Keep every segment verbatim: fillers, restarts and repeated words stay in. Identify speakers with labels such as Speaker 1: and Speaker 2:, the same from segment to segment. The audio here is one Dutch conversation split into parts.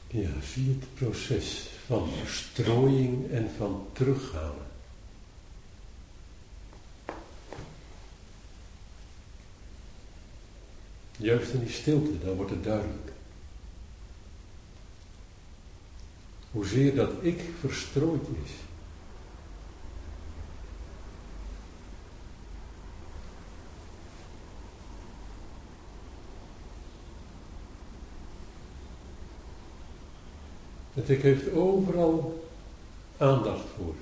Speaker 1: Ja, zie het proces van verstrooiing en van terughalen. Juist in die stilte, dan wordt het duidelijk. Hoezeer dat ik verstrooid is. Het ik heeft overal aandacht voor.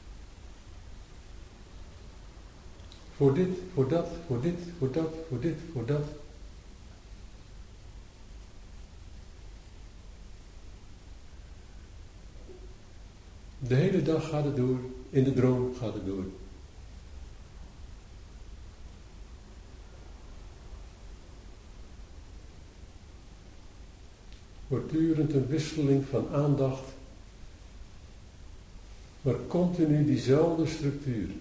Speaker 1: Voor dit, voor dat, voor dit, voor dat, voor dit, voor dat. De hele dag gaat het door, in de droom gaat het door. Voortdurend een wisseling van aandacht, maar continu diezelfde structuur.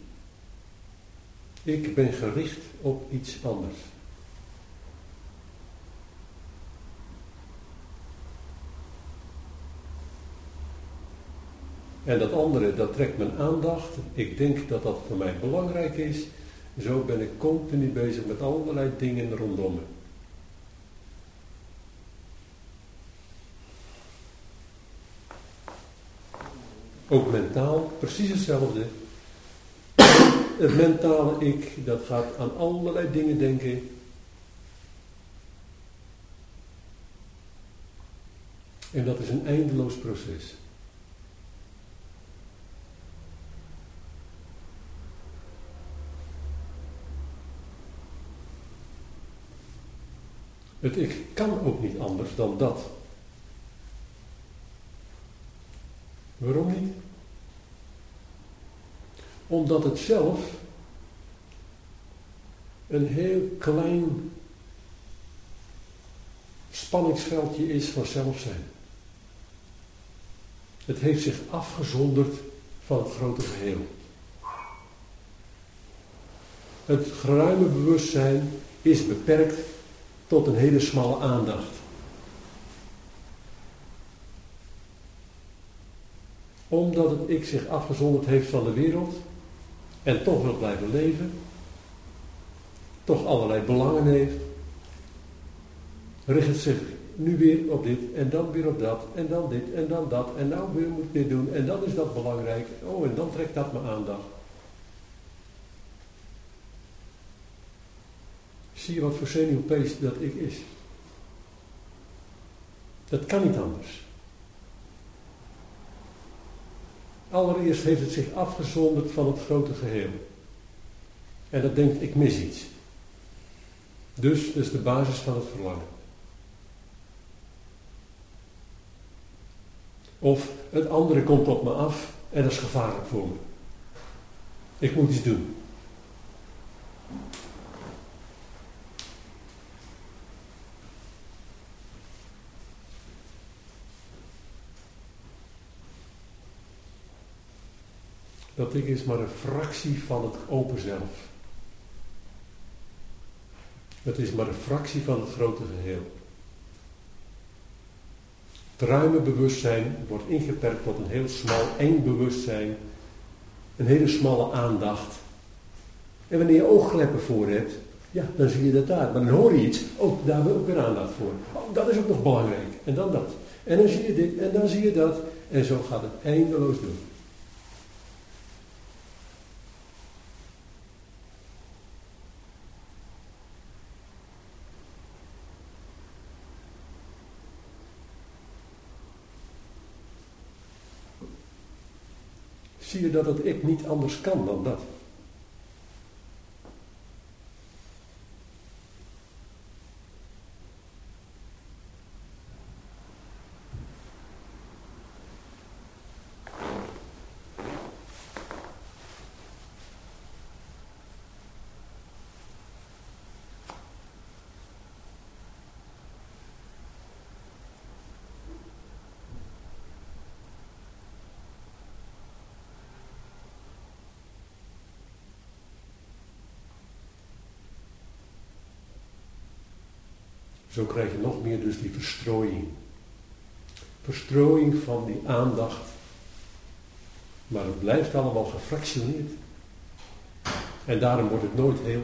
Speaker 1: Ik ben gericht op iets anders. En dat andere, dat trekt mijn aandacht. Ik denk dat dat voor mij belangrijk is. Zo ben ik continu bezig met allerlei dingen rondom me. Ook mentaal, precies hetzelfde. Het mentale ik, dat gaat aan allerlei dingen denken. En dat is een eindeloos proces. Het ik kan ook niet anders dan dat. Waarom niet? Omdat het zelf een heel klein spanningsveldje is van zelfzijn. Het heeft zich afgezonderd van het grote geheel. Het geruime bewustzijn is beperkt tot een hele smalle aandacht. Omdat het ik zich afgezonderd heeft van de wereld en toch wil blijven leven, toch allerlei belangen heeft, richt het zich nu weer op dit en dan weer op dat en dan dit en dan dat en nou weer moet ik dit doen en dan is dat belangrijk. Oh, en dan trekt dat mijn aandacht. Zie je wat voor zenuwpees dat ik is? Dat kan niet anders. Allereerst heeft het zich afgezonderd van het grote geheel. En dat denkt, ik mis iets. Dus, dat is de basis van het verlangen. Of het andere komt op me af en dat is gevaarlijk voor me. Ik moet iets doen. Dat ik is maar een fractie van het open zelf. Het is maar een fractie van het grote geheel. Het ruime bewustzijn wordt ingeperkt tot een heel smal, eng bewustzijn. Een hele smalle aandacht. En wanneer je oogkleppen voor hebt, ja, dan zie je dat daar. Maar dan hoor je iets, oh, daar hebben we ook weer aandacht voor. Oh, dat is ook nog belangrijk. En dan dat. En dan zie je dit, en dan zie je dat. En zo gaat het eindeloos door. Zie je dat het ik niet anders kan dan dat? Zo krijg je nog meer dus die verstrooiing. verstrooiing van die aandacht. Maar het blijft allemaal gefractioneerd. En daarom wordt het nooit heel.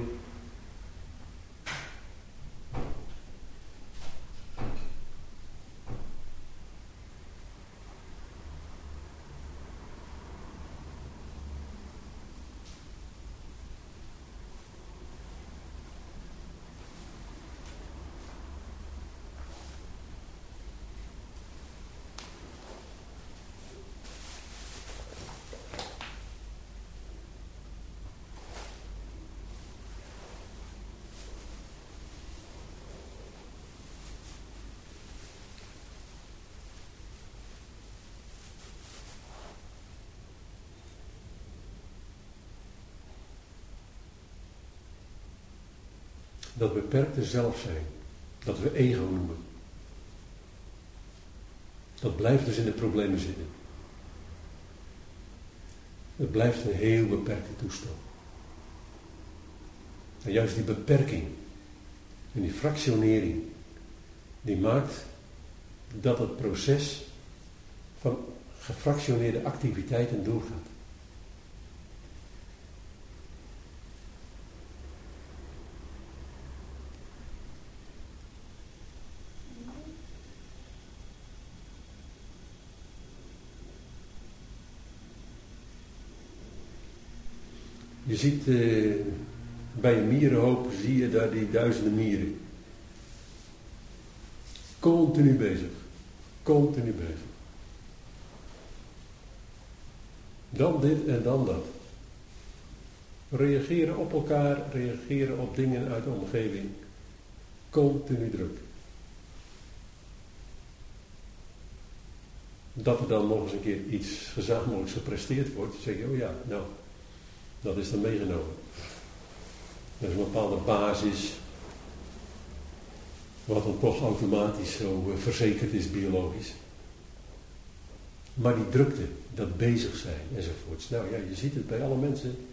Speaker 1: Dat beperkte zelf zijn, dat we ego noemen. Dat blijft dus in de problemen zitten. Het blijft een heel beperkte toestand. En juist die beperking en die fractionering, die maakt dat het proces van gefractioneerde activiteiten doorgaat. Je ziet uh, bij een mierenhoop, zie je daar die duizenden mieren. Continu bezig. Continu bezig. Dan dit en dan dat. Reageren op elkaar, reageren op dingen uit de omgeving. Continu druk. Dat er dan nog eens een keer iets gezamenlijks gepresteerd wordt, zeg je, oh ja, nou... Dat is dan meegenomen. Dat is een bepaalde basis, wat dan toch automatisch zo uh, verzekerd is biologisch. Maar die drukte, dat bezig zijn enzovoorts. Nou ja, je ziet het bij alle mensen.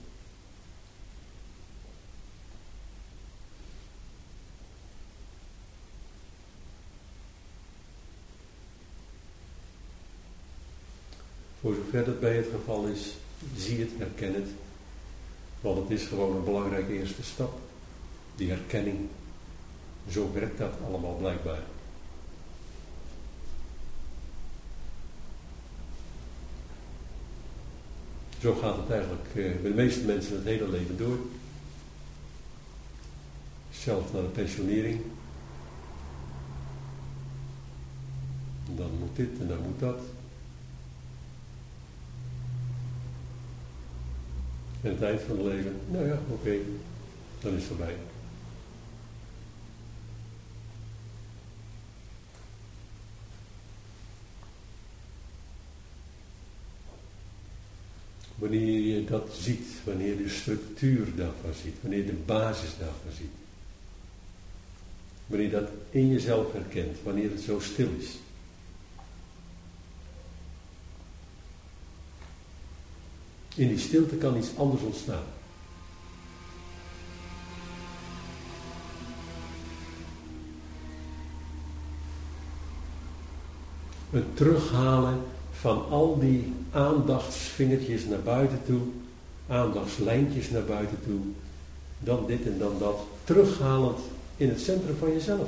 Speaker 1: Voor zover dat bij het geval is, zie het, herken het. Want het is gewoon een belangrijke eerste stap. Die herkenning. Zo werkt dat allemaal blijkbaar. Zo gaat het eigenlijk uh, bij de meeste mensen het hele leven door. Zelfs naar de pensionering. En dan moet dit en dan moet dat. En het eind van het leven, nou ja, oké, okay, dan is het voorbij. Wanneer je dat ziet, wanneer je de structuur daarvan ziet, wanneer je de basis daarvan ziet. Wanneer je dat in jezelf herkent, wanneer het zo stil is. In die stilte kan iets anders ontstaan. Een terughalen van al die aandachtsvingertjes naar buiten toe, aandachtslijntjes naar buiten toe, dan dit en dan dat, terughalend in het centrum van jezelf.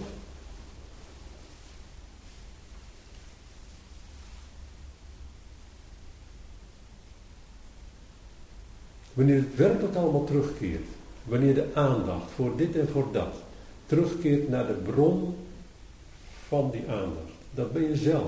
Speaker 1: Wanneer het werkelijk allemaal terugkeert, wanneer de aandacht voor dit en voor dat terugkeert naar de bron van die aandacht, dat ben je zelf.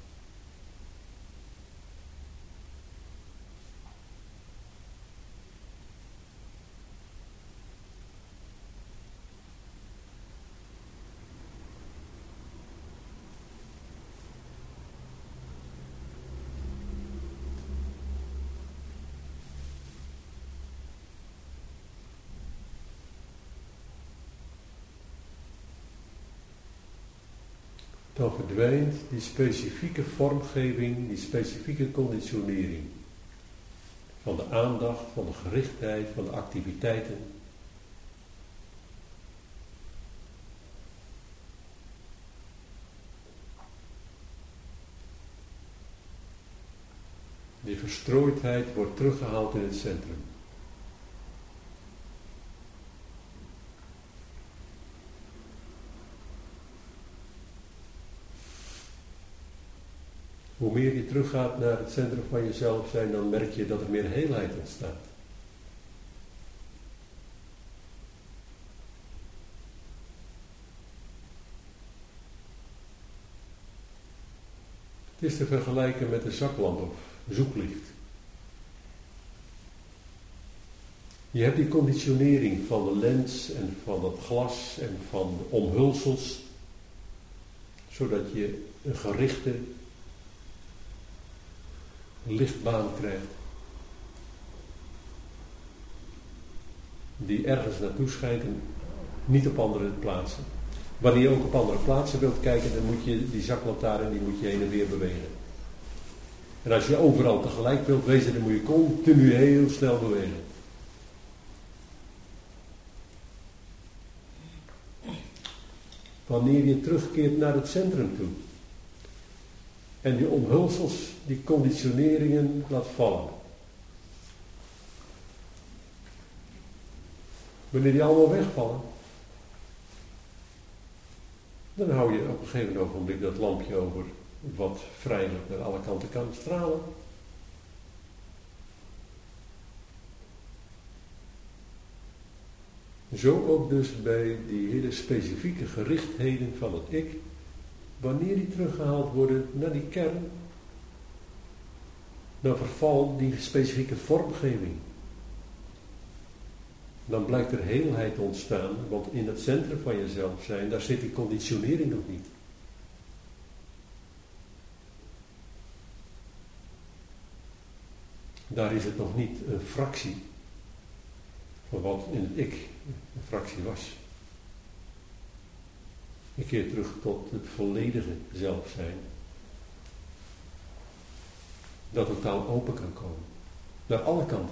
Speaker 1: Dan verdwijnt die specifieke vormgeving, die specifieke conditionering van de aandacht, van de gerichtheid, van de activiteiten. je verstrooidheid wordt teruggehaald in het centrum. Hoe meer je teruggaat naar het centrum van jezelf zijn, dan merk je dat er meer heelheid ontstaat. Het is te vergelijken met een zaklamp of zoeklicht. Je hebt die conditionering van de lens en van het glas en van de omhulsels, zodat je een gerichte lichtbaan krijgt, die ergens naartoe schijnt en niet op andere plaatsen. Wanneer je ook op andere plaatsen wilt kijken, dan moet je die zaklantaarn die moet je heen en weer bewegen. En als je overal tegelijk wilt wezen, dan moet je continu heel snel bewegen. Wanneer je terugkeert naar het centrum toe en die omhulsels, die conditioneringen laat vallen. Wanneer die allemaal wegvallen, dan hou je op een gegeven ogenblik dat lampje over wat vrijelijk naar alle kanten kan stralen. Zo ook dus bij die hele specifieke gerichtheden van het ik, wanneer die teruggehaald worden naar die kern, dan vervalt die specifieke vormgeving. Dan blijkt er heelheid ontstaan, want in het centrum van jezelf zijn, daar zit die conditionering nog niet. Daar is het nog niet een fractie van wat in het ik een fractie was. Een keer terug tot het volledige zelf zijn. Dat totaal open kan komen. Naar alle kanten.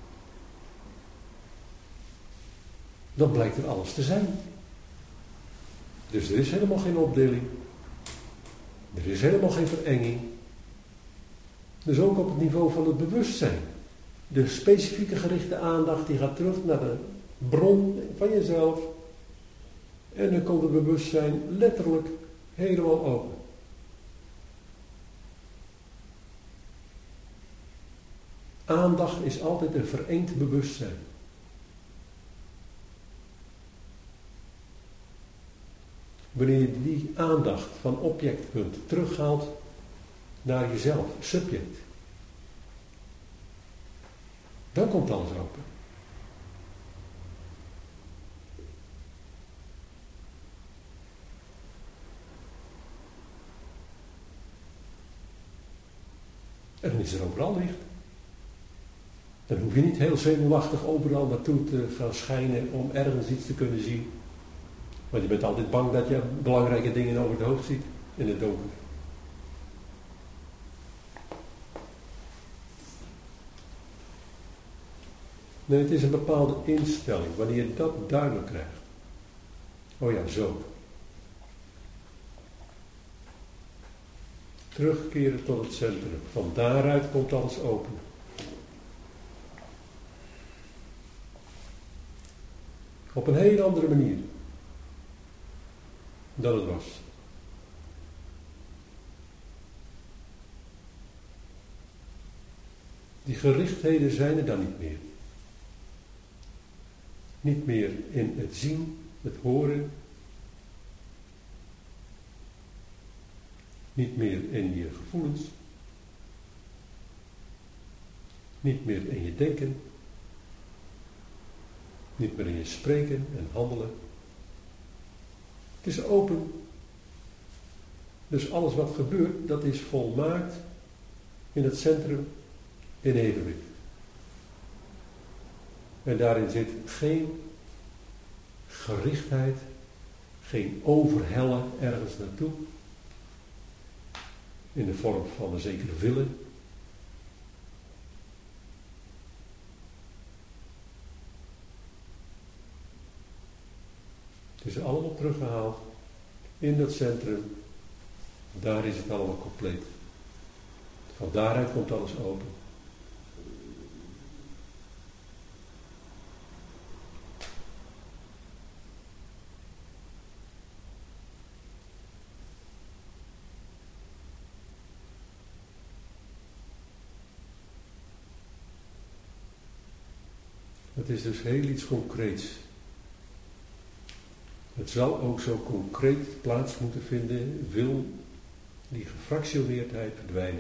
Speaker 1: Dan blijkt er alles te zijn. Dus er is helemaal geen opdeling. Er is helemaal geen verenging. Dus ook op het niveau van het bewustzijn. De specifieke gerichte aandacht die gaat terug naar de bron van jezelf. En dan komt het bewustzijn letterlijk helemaal open. Aandacht is altijd een verengd bewustzijn. Wanneer je die aandacht van objectpunt terughaalt naar jezelf, subject. Dan komt alles open. En dan is er overal licht. Dan hoef je niet heel zenuwachtig overal naartoe te gaan schijnen om ergens iets te kunnen zien. Want je bent altijd bang dat je belangrijke dingen over het hoofd ziet in het donker. Nee, het is een bepaalde instelling. Wanneer je dat duidelijk krijgt. Oh ja, zo. Terugkeren tot het centrum. Van daaruit komt alles open. Op een hele andere manier. Dan het was. Die gerichtheden zijn er dan niet meer. Niet meer in het zien, het horen. Niet meer in je gevoelens. Niet meer in je denken. Niet meer in je spreken en handelen. Het is open. Dus alles wat gebeurt, dat is volmaakt in het centrum in evenwicht. En daarin zit geen gerichtheid, geen overhellen ergens naartoe. In de vorm van een zekere willen. Het is allemaal teruggehaald in dat centrum. Daar is het allemaal compleet. Van daaruit komt alles open. Het is dus heel iets concreets. Het zal ook zo concreet plaats moeten vinden, wil die gefractioneerdheid verdwijnen.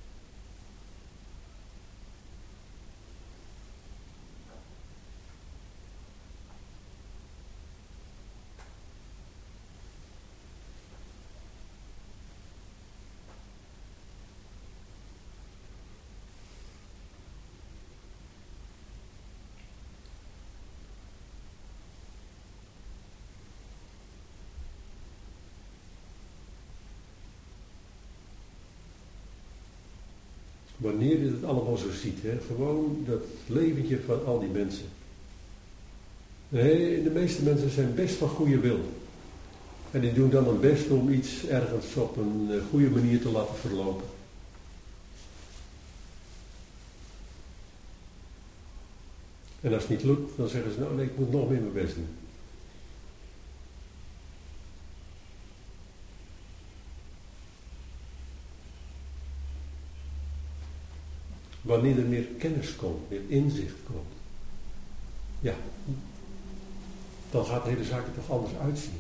Speaker 1: Wanneer je het allemaal zo ziet, hè? Gewoon dat leventje van al die mensen. Nee, de meeste mensen zijn best van goede wil. En die doen dan hun best om iets ergens op een goede manier te laten verlopen. En als het niet lukt, dan zeggen ze, nou nee, ik moet nog meer mijn best doen. Wanneer er meer kennis komt, meer inzicht komt, ja, dan gaat de hele zaak er toch anders uitzien.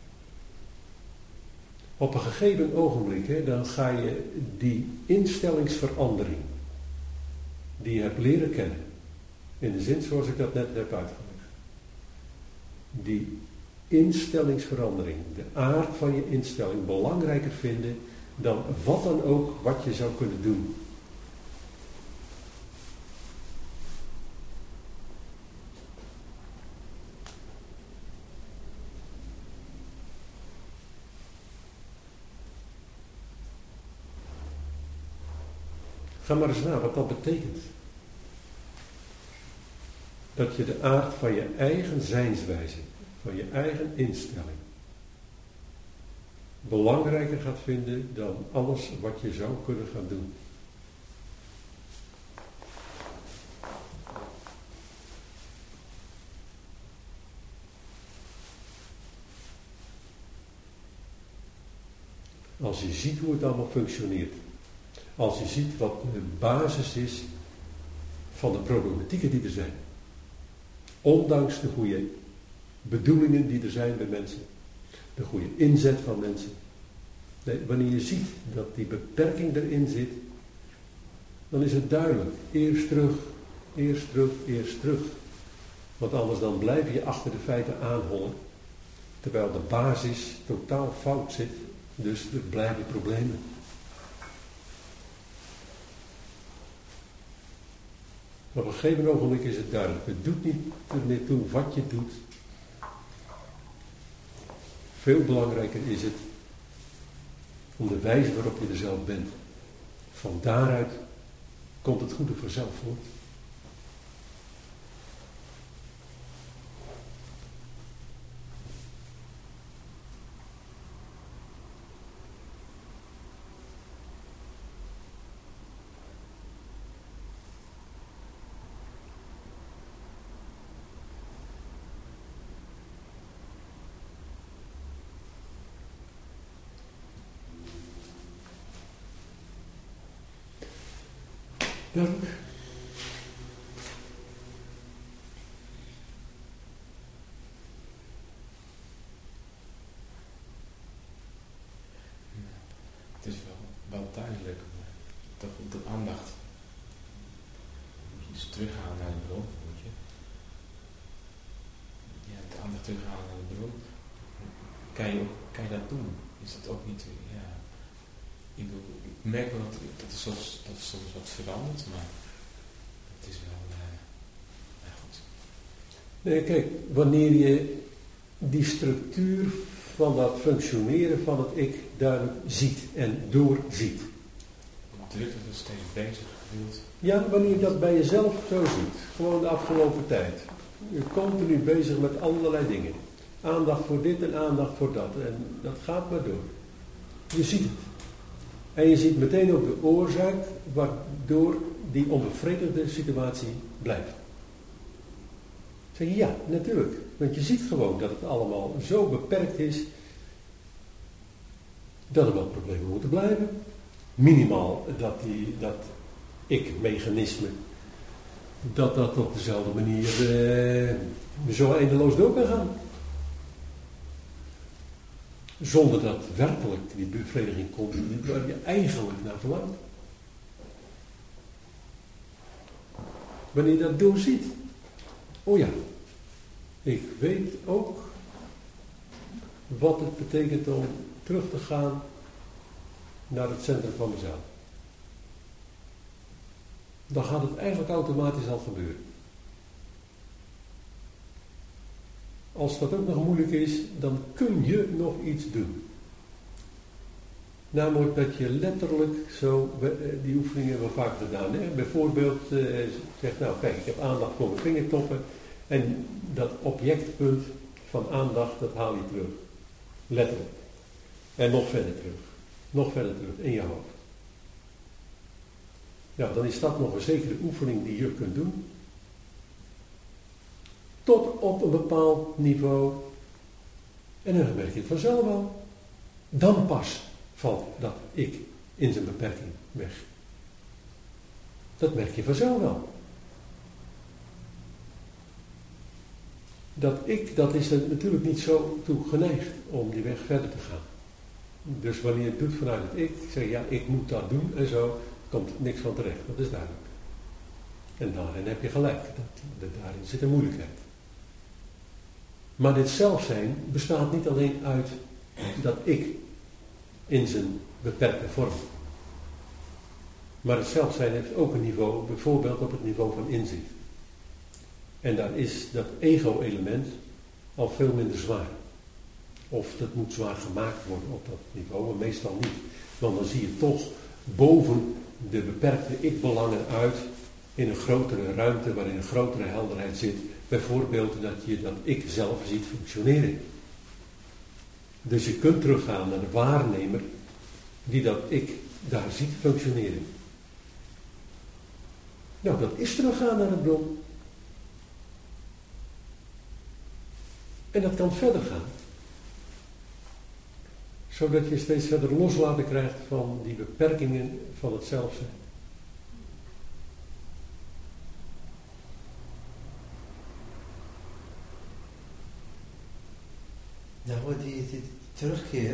Speaker 1: Op een gegeven ogenblik, hè, dan ga je die instellingsverandering, die je hebt leren kennen, in de zin zoals ik dat net heb uitgelegd, die instellingsverandering, de aard van je instelling, belangrijker vinden dan wat dan ook wat je zou kunnen doen. Ga maar eens na wat dat betekent. Dat je de aard van je eigen zijnswijze, van je eigen instelling, belangrijker gaat vinden dan alles wat je zou kunnen gaan doen. Als je ziet hoe het allemaal functioneert. Als je ziet wat de basis is van de problematieken die er zijn. Ondanks de goede bedoelingen die er zijn bij mensen. De goede inzet van mensen. Nee, wanneer je ziet dat die beperking erin zit, dan is het duidelijk. Eerst terug, eerst terug, eerst terug. Want anders dan blijf je achter de feiten aanhollen. Terwijl de basis totaal fout zit. Dus er blijven problemen. Op een gegeven ogenblik is het duidelijk. Het doet niet er meer toe wat je doet. Veel belangrijker is het om de wijze waarop je er zelf bent. Van daaruit komt het goede vanzelf voort. Dank.
Speaker 2: Het is wel, wel duidelijk, toch op de aandacht. Moet je dus terughalen naar de bron, moet je. Ja, de aandacht terughalen naar de bron. Kan je, kan je dat doen? Is dat ook niet, ja. Ik, bedoel, ik merk wel dat, dat, er soms, dat er soms wat verandert, maar het is wel, uh, ja, goed.
Speaker 1: Nee, kijk, wanneer je die structuur van dat functioneren van het ik duidelijk ziet en doorziet.
Speaker 2: Druk er steeds bezig gevoeld.
Speaker 1: Ja, wanneer je dat bij jezelf zo ziet, gewoon de afgelopen tijd. Je bent continu bezig met allerlei dingen. Aandacht voor dit en aandacht voor dat. En dat gaat maar door. Je ziet het. En je ziet meteen ook de oorzaak waardoor die onbevredigende situatie blijft. Zeg je ja, natuurlijk. Want je ziet gewoon dat het allemaal zo beperkt is dat er wel problemen moeten blijven. Minimaal dat, die, dat ik-mechanisme dat dat op dezelfde manier eh, zo eindeloos door kan gaan. Zonder dat werkelijk die bevrediging komt waar je eigenlijk naar verlangt. Wanneer je dat doorziet. Oh ja, ik weet ook wat het betekent om terug te gaan naar het centrum van mezelf. Dan gaat het eigenlijk automatisch al gebeuren. Als dat ook nog moeilijk is, dan kun je nog iets doen. Namelijk dat je letterlijk zo, die oefeningen hebben we vaak gedaan. Hè? Bijvoorbeeld eh, zegt, nou kijk, ik heb aandacht voor mijn vingertoppen. En dat objectpunt van aandacht, dat haal je terug. Letterlijk. En nog verder terug. Nog verder terug in je hoofd. Ja, dan is dat nog een zekere oefening die je kunt doen. Tot op een bepaald niveau. En dan merk je het vanzelf wel. Dan pas valt dat ik in zijn beperking weg. Dat merk je vanzelf wel. Dat ik, dat is er natuurlijk niet zo toe geneigd om die weg verder te gaan. Dus wanneer je het doet vanuit het ik, zeg ja, ik moet dat doen en zo, komt niks van terecht. Dat is duidelijk. En daarin heb je gelijk. Dat, dat, daarin zit een moeilijkheid. Maar dit zelfzijn bestaat niet alleen uit dat ik in zijn beperkte vorm. Maar het zelfzijn heeft ook een niveau, bijvoorbeeld op het niveau van inzicht. En daar is dat ego-element al veel minder zwaar. Of dat moet zwaar gemaakt worden op dat niveau, maar meestal niet. Want dan zie je toch boven de beperkte ik-belangen uit in een grotere ruimte waarin een grotere helderheid zit. Bijvoorbeeld dat je dat ik zelf ziet functioneren. Dus je kunt teruggaan naar de waarnemer die dat ik daar ziet functioneren. Nou, dat is teruggaan naar de bron. En dat kan verder gaan. Zodat je steeds verder loslaten krijgt van die beperkingen van het zelfzijn.
Speaker 3: Daar wordt die, die terugkeer,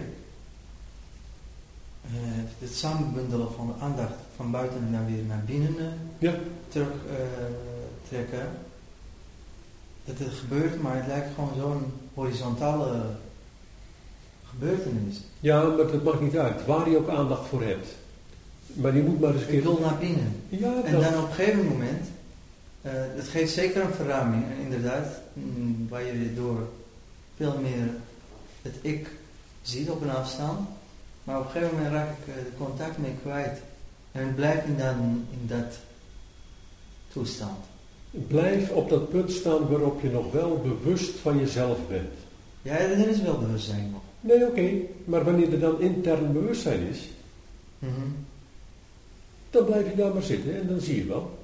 Speaker 3: uh, het samenbundelen van de aandacht van buiten naar weer naar binnen uh,
Speaker 1: ja.
Speaker 3: terug uh, trekken. Dat het gebeurt, maar het lijkt gewoon zo'n horizontale gebeurtenis.
Speaker 1: Ja, maar dat maakt niet uit, waar je ook aandacht voor hebt. Maar je moet maar eens een keer...
Speaker 3: Ik wil naar binnen.
Speaker 1: Ja,
Speaker 3: en
Speaker 1: dat...
Speaker 3: dan op een gegeven moment, uh, het geeft zeker een verruiming. En inderdaad, mm, waar je door veel meer het ik ziet op een afstand. Maar op een gegeven moment raak ik uh, de contact mee kwijt. En blijf in, dan, in dat toestand.
Speaker 1: Blijf op dat punt staan waarop je nog wel bewust van jezelf bent.
Speaker 3: Ja, er is wel bewustzijn nog.
Speaker 1: Nee, oké. Okay. Maar wanneer er dan intern bewustzijn is,
Speaker 3: mm-hmm.
Speaker 1: dan blijf je daar maar zitten en dan zie je wel.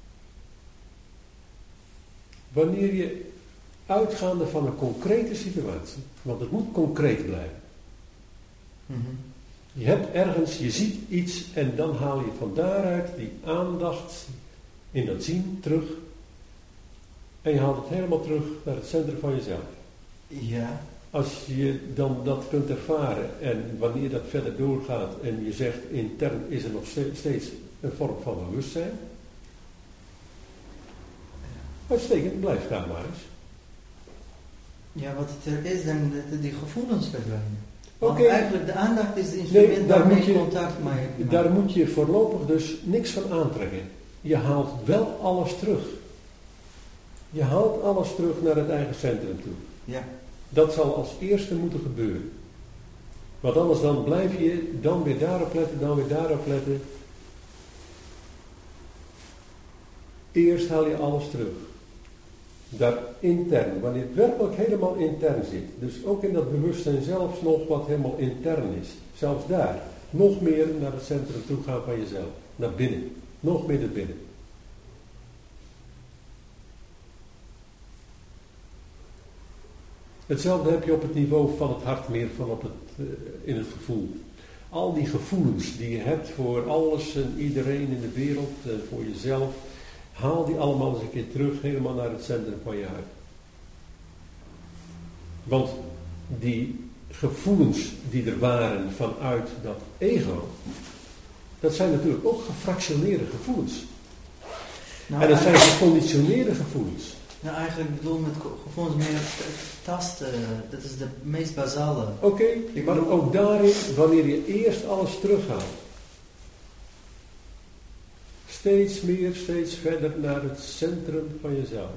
Speaker 1: Wanneer je uitgaande van een concrete situatie, want het moet concreet blijven.
Speaker 3: Mm-hmm.
Speaker 1: Je hebt ergens, je ziet iets en dan haal je van daaruit die aandacht in dat zien terug. En je haalt het helemaal terug naar het centrum van jezelf.
Speaker 3: Ja.
Speaker 1: Als je dan dat kunt ervaren en wanneer dat verder doorgaat en je zegt intern is er nog steeds een vorm van bewustzijn. Uitstekend, blijf daar maar eens.
Speaker 3: Ja, wat het er is, dan de, die gevoelens verdwijnen.
Speaker 1: Oké.
Speaker 3: Okay. Eigenlijk de aandacht is het instrument
Speaker 1: nee, daar
Speaker 3: waarmee
Speaker 1: moet je
Speaker 3: contact mee.
Speaker 1: Daar moet je voorlopig dus niks van aantrekken. Je haalt wel alles terug. Je haalt alles terug naar het eigen centrum toe.
Speaker 3: Ja.
Speaker 1: Dat zal als eerste moeten gebeuren. Want anders dan blijf je dan weer daarop letten, dan weer daarop letten. Eerst haal je alles terug. Daar intern, wanneer het werkelijk helemaal intern zit. Dus ook in dat bewustzijn zelfs nog wat helemaal intern is. Zelfs daar. Nog meer naar het centrum toe gaan van jezelf. Naar binnen. Nog meer naar binnen. Hetzelfde heb je op het niveau van het hart meer van op het, uh, in het gevoel. Al die gevoelens die je hebt voor alles en iedereen in de wereld en voor jezelf. Haal die allemaal eens een keer terug, helemaal naar het centrum van je hart. Want die gevoelens die er waren vanuit dat ego, dat zijn natuurlijk ook gefractioneerde gevoelens.
Speaker 3: Nou,
Speaker 1: en dat zijn geconditioneerde gevoelens.
Speaker 3: Nou, eigenlijk bedoel ik met gevoelens meer tasten. Dat is de meest basale.
Speaker 1: Oké, okay, maar bedoel... ook daarin, wanneer je eerst alles terughaalt. Steeds meer, steeds verder naar het centrum van jezelf.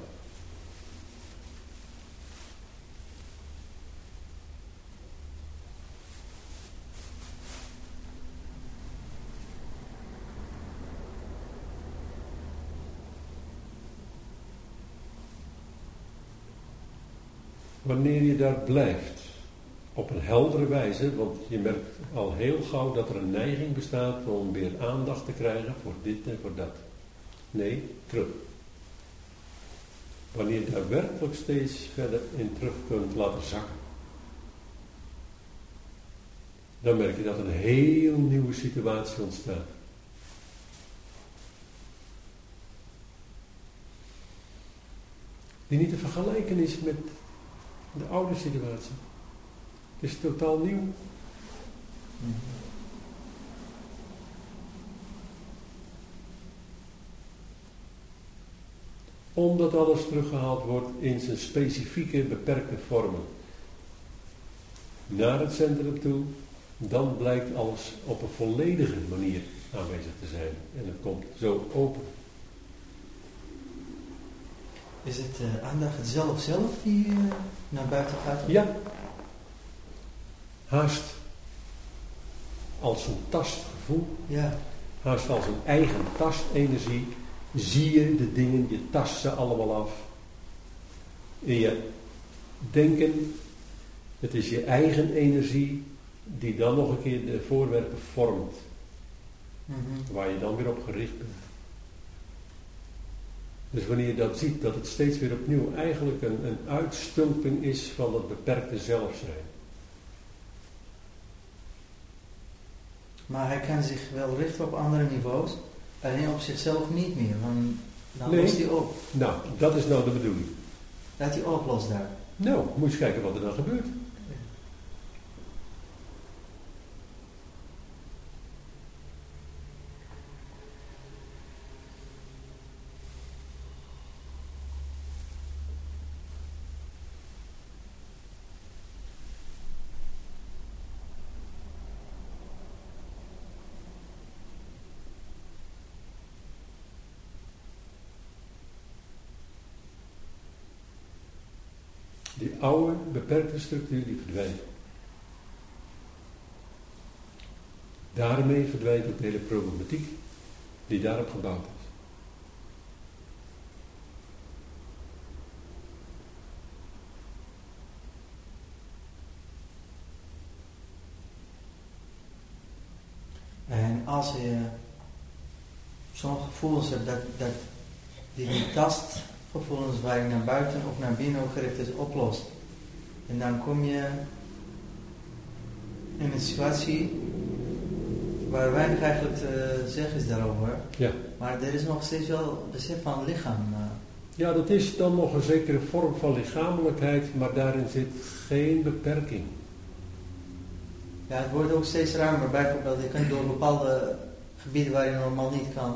Speaker 1: Wanneer je daar blijft, op een heldere wijze, want je merkt al heel gauw dat er een neiging bestaat om weer aandacht te krijgen voor dit en voor dat. Nee, terug. Wanneer je daar werkelijk steeds verder in terug kunt laten zakken, dan merk je dat een heel nieuwe situatie ontstaat. Die niet te vergelijken is met de oude situatie. Het is totaal nieuw. Omdat alles teruggehaald wordt in zijn specifieke, beperkte vormen. Naar het centrum toe, dan blijkt alles op een volledige manier aanwezig te zijn. En het komt zo open.
Speaker 3: Is het uh, aandacht het zelf zelf die uh, naar buiten gaat?
Speaker 1: Ja. Haast als een tastgevoel.
Speaker 3: Ja.
Speaker 1: Haast als een eigen tastenergie. Zie je de dingen, je tast ze allemaal af. In je denken, het is je eigen energie die dan nog een keer de voorwerpen vormt.
Speaker 3: Mm-hmm.
Speaker 1: Waar je dan weer op gericht bent. Dus wanneer je dat ziet, dat het steeds weer opnieuw eigenlijk een, een uitstulping is van dat beperkte zelf zijn.
Speaker 3: Maar hij kan zich wel richten op andere niveaus, alleen op zichzelf niet meer, want dan
Speaker 1: nee.
Speaker 3: lost hij op.
Speaker 1: Nou, dat is nou de bedoeling.
Speaker 3: Dat hij oplost daar.
Speaker 1: Nou, moet je eens kijken wat er dan gebeurt. Die oude, beperkte structuur die verdwijnt. Daarmee verdwijnt ook de hele problematiek die daarop gebouwd is.
Speaker 3: En als je zo'n gevoelens hebt dat, dat die, die tastgevoelens waar je naar buiten of naar binnen ook gericht is oplost. En dan kom je in een situatie waar weinig eigenlijk te zeggen is daarover.
Speaker 1: Ja.
Speaker 3: Maar er is nog steeds wel besef van lichaam.
Speaker 1: Ja, dat is dan nog een zekere vorm van lichamelijkheid, maar daarin zit geen beperking.
Speaker 3: Ja, het wordt ook steeds ruimer. Bijvoorbeeld, je kunt door bepaalde gebieden waar je normaal niet kan.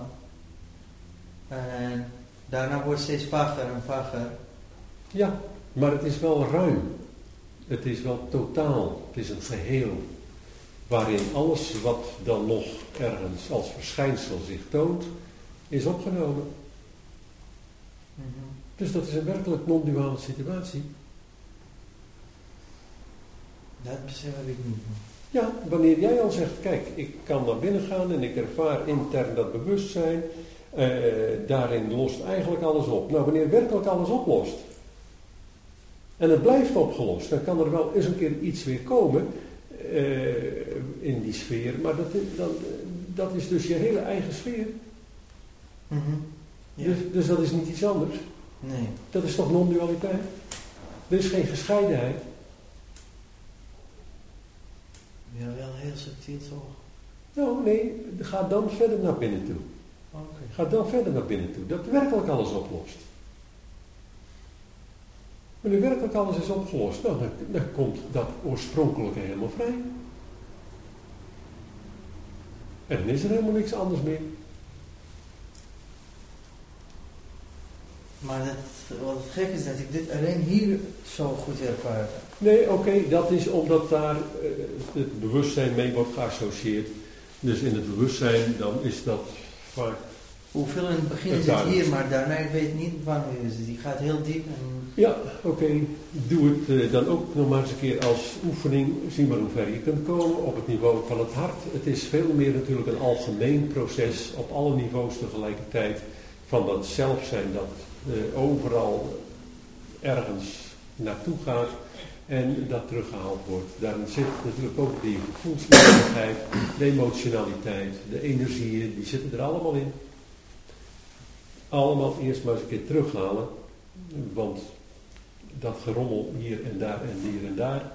Speaker 3: En daarna wordt het steeds vager en vager.
Speaker 1: Ja, maar het is wel ruim. Het is wel totaal. Het is een geheel. Waarin alles wat dan nog ergens als verschijnsel zich toont, is opgenomen.
Speaker 3: Mm-hmm.
Speaker 1: Dus dat is een werkelijk non-duale situatie.
Speaker 3: Dat besef heb ik niet.
Speaker 1: Ja, wanneer jij al zegt, kijk, ik kan naar binnen gaan en ik ervaar intern dat bewustzijn, eh, daarin lost eigenlijk alles op. Nou, wanneer werkelijk alles oplost, en het blijft opgelost, dan kan er wel eens een keer iets weer komen uh, in die sfeer, maar dat, dat, dat is dus je hele eigen sfeer.
Speaker 3: Mm-hmm. Ja.
Speaker 1: Dus, dus dat is niet iets anders.
Speaker 3: Nee.
Speaker 1: Dat is toch non-dualiteit? Er is geen gescheidenheid.
Speaker 3: Ja, wel heel subtiel toch?
Speaker 1: Nou, nee, ga dan verder naar binnen toe.
Speaker 3: Okay.
Speaker 1: Ga dan verder naar binnen toe. Dat werkelijk alles oplost. Wanneer werkelijk alles is opgelost, nou, dan, dan komt dat oorspronkelijke helemaal vrij. En dan is er helemaal niks anders meer.
Speaker 3: Maar dat, wat het gek is dat ik dit alleen hier zo goed ervaar.
Speaker 1: Nee, oké, okay, dat is omdat daar uh, het bewustzijn mee wordt geassocieerd. Dus in het bewustzijn, dan is dat vaak...
Speaker 3: Hoeveel in het begin is het hier, maar daarna ik weet niet wanneer is het. Die gaat heel diep. En...
Speaker 1: Ja, oké. Okay. Doe het uh, dan ook nog maar eens een keer als oefening. Zie maar hoe ver je kunt komen op het niveau van het hart. Het is veel meer natuurlijk een algemeen proces op alle niveaus tegelijkertijd. Van dat zelfzijn dat uh, overal ergens naartoe gaat en dat teruggehaald wordt. Daarin zit natuurlijk ook die gevoelsmatigheid, de emotionaliteit, de energieën, die zitten er allemaal in. Allemaal eerst maar eens een keer terughalen, want dat gerommel hier en daar en hier en daar,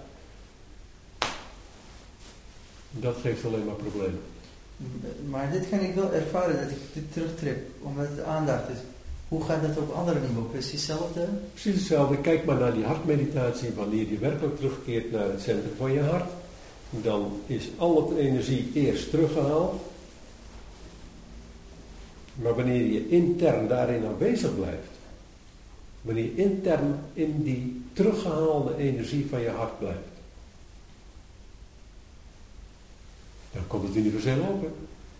Speaker 1: dat geeft alleen maar problemen.
Speaker 3: Maar dit kan ik wel ervaren, dat ik dit terugtrek, omdat het aandacht is. Hoe gaat dat op andere niveaus? Precies hetzelfde?
Speaker 1: Precies hetzelfde. Kijk maar naar die hartmeditatie. Wanneer je werkelijk terugkeert naar het centrum van je hart, dan is al het energie eerst teruggehaald. Maar wanneer je intern daarin aanwezig blijft, wanneer je intern in die teruggehaalde energie van je hart blijft, dan komt het universeel open.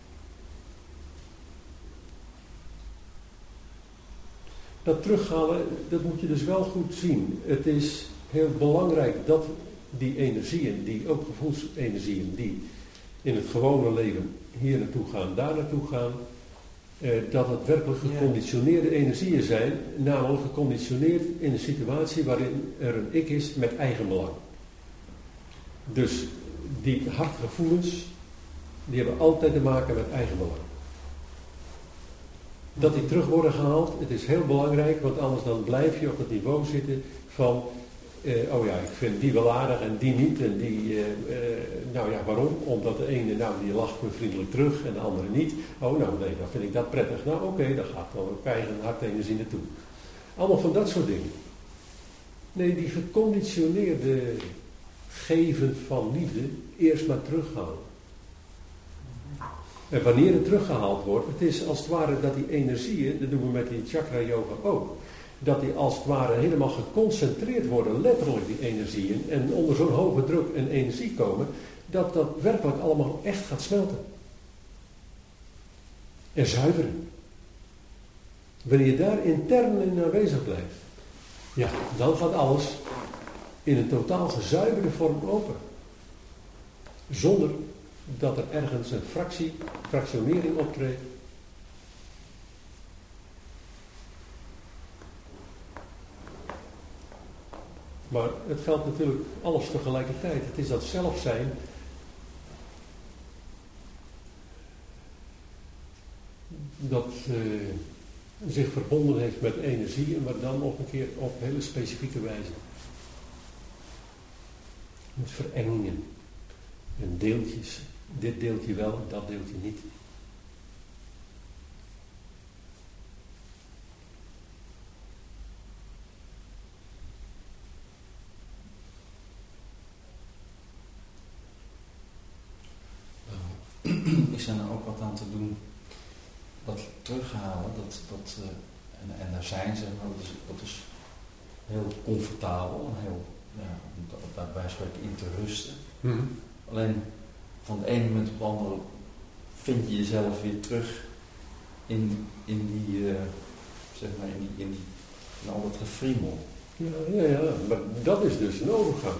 Speaker 1: Dat terughalen, dat moet je dus wel goed zien. Het is heel belangrijk dat die energieën, die ook gevoelsenergieën, die in het gewone leven hier naartoe gaan, daar naartoe gaan, eh, dat het werkelijk geconditioneerde energieën zijn, namelijk geconditioneerd in een situatie waarin er een ik is met eigenbelang. Dus die hartgevoelens, die hebben altijd te maken met eigenbelang. Dat die terug worden gehaald, het is heel belangrijk, want anders dan blijf je op het niveau zitten van, uh, oh ja, ik vind die wel aardig en die niet. En die, uh, uh, nou ja, waarom? Omdat de ene, nou, die lacht me vriendelijk terug en de andere niet. Oh, nou nee, dan vind ik dat prettig. Nou, oké, okay, dan gaat dan ook eigen hartenergie naartoe. Allemaal van dat soort dingen. Nee, die geconditioneerde geven van liefde eerst maar terughalen. En wanneer het teruggehaald wordt, het is als het ware dat die energieën, dat doen we met die chakra yoga ook, dat die als het ware helemaal geconcentreerd worden, letterlijk die energieën, en onder zo'n hoge druk en energie komen, dat dat werkelijk allemaal echt gaat smelten. En zuiveren. Wanneer je daar intern in aanwezig blijft, ja, dan gaat alles in een totaal gezuiverde vorm open. Zonder dat er ergens een fractie, fractionering optreedt. Maar het geldt natuurlijk alles tegelijkertijd. Het is dat zelfzijn dat uh, zich verbonden heeft met energie, maar dan nog een keer op hele specifieke wijze. Met verengingen en deeltjes. Dit deeltje wel, dat deeltje niet.
Speaker 2: Is er nou ook wat aan te doen? Dat terughalen, dat, dat, uh, en, en daar zijn ze, maar dat is, dat is heel comfortabel, heel, ja, om daarbij spreken in te rusten.
Speaker 1: Mm-hmm.
Speaker 2: Alleen van de ene moment op de andere vind je jezelf weer terug in, in die, uh, zeg maar, in, die, in, die, in al dat gefriemel.
Speaker 1: Ja, ja, ja, maar dat is dus een overgang.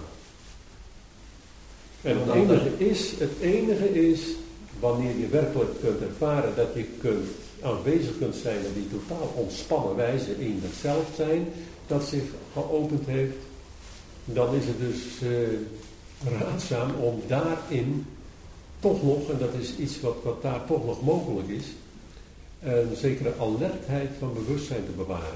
Speaker 1: En het enige is, het enige is, wanneer je werkelijk kunt ervaren dat je kunt, aanwezig kunt zijn op die totaal ontspannen wijze in het zelfzijn dat zich geopend heeft, dan is het dus uh, raadzaam om daarin toch nog, en dat is iets wat, wat daar toch nog mogelijk is, een zekere alertheid van bewustzijn te bewaren.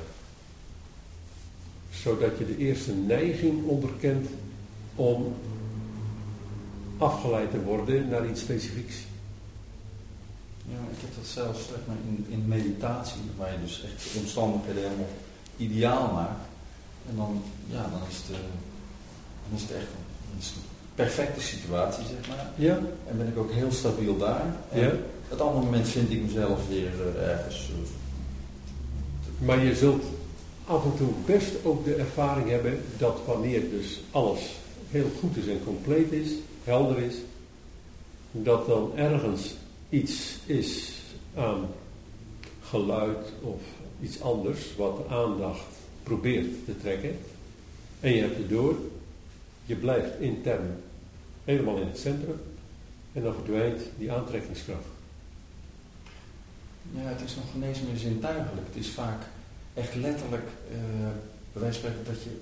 Speaker 1: Zodat je de eerste neiging onderkent om afgeleid te worden naar iets specifieks.
Speaker 4: Ja, ik heb dat zelfs zeg maar, in, in meditatie, waar je dus echt de omstandigheden helemaal ideaal maakt. En dan, ja, dan, is, het, uh, dan is het echt een, dan is het een perfecte situatie, zeg maar.
Speaker 1: Ja.
Speaker 4: En ben ik ook heel stabiel daar. En
Speaker 1: Ja.
Speaker 4: op het andere moment vind ik mezelf weer uh, ergens... Uh,
Speaker 1: Maar je zult af en toe best ook de ervaring hebben dat wanneer dus alles heel goed is en compleet is, helder is, dat dan ergens iets is aan geluid of iets anders wat de aandacht probeert te trekken. En je hebt het door, je blijft intern helemaal in het centrum en dan verdwijnt die aantrekkingskracht.
Speaker 4: Ja, het is nog geen eens meer zintuigelijk. Het is vaak echt letterlijk, uh, bij wijze van spreken, dat je...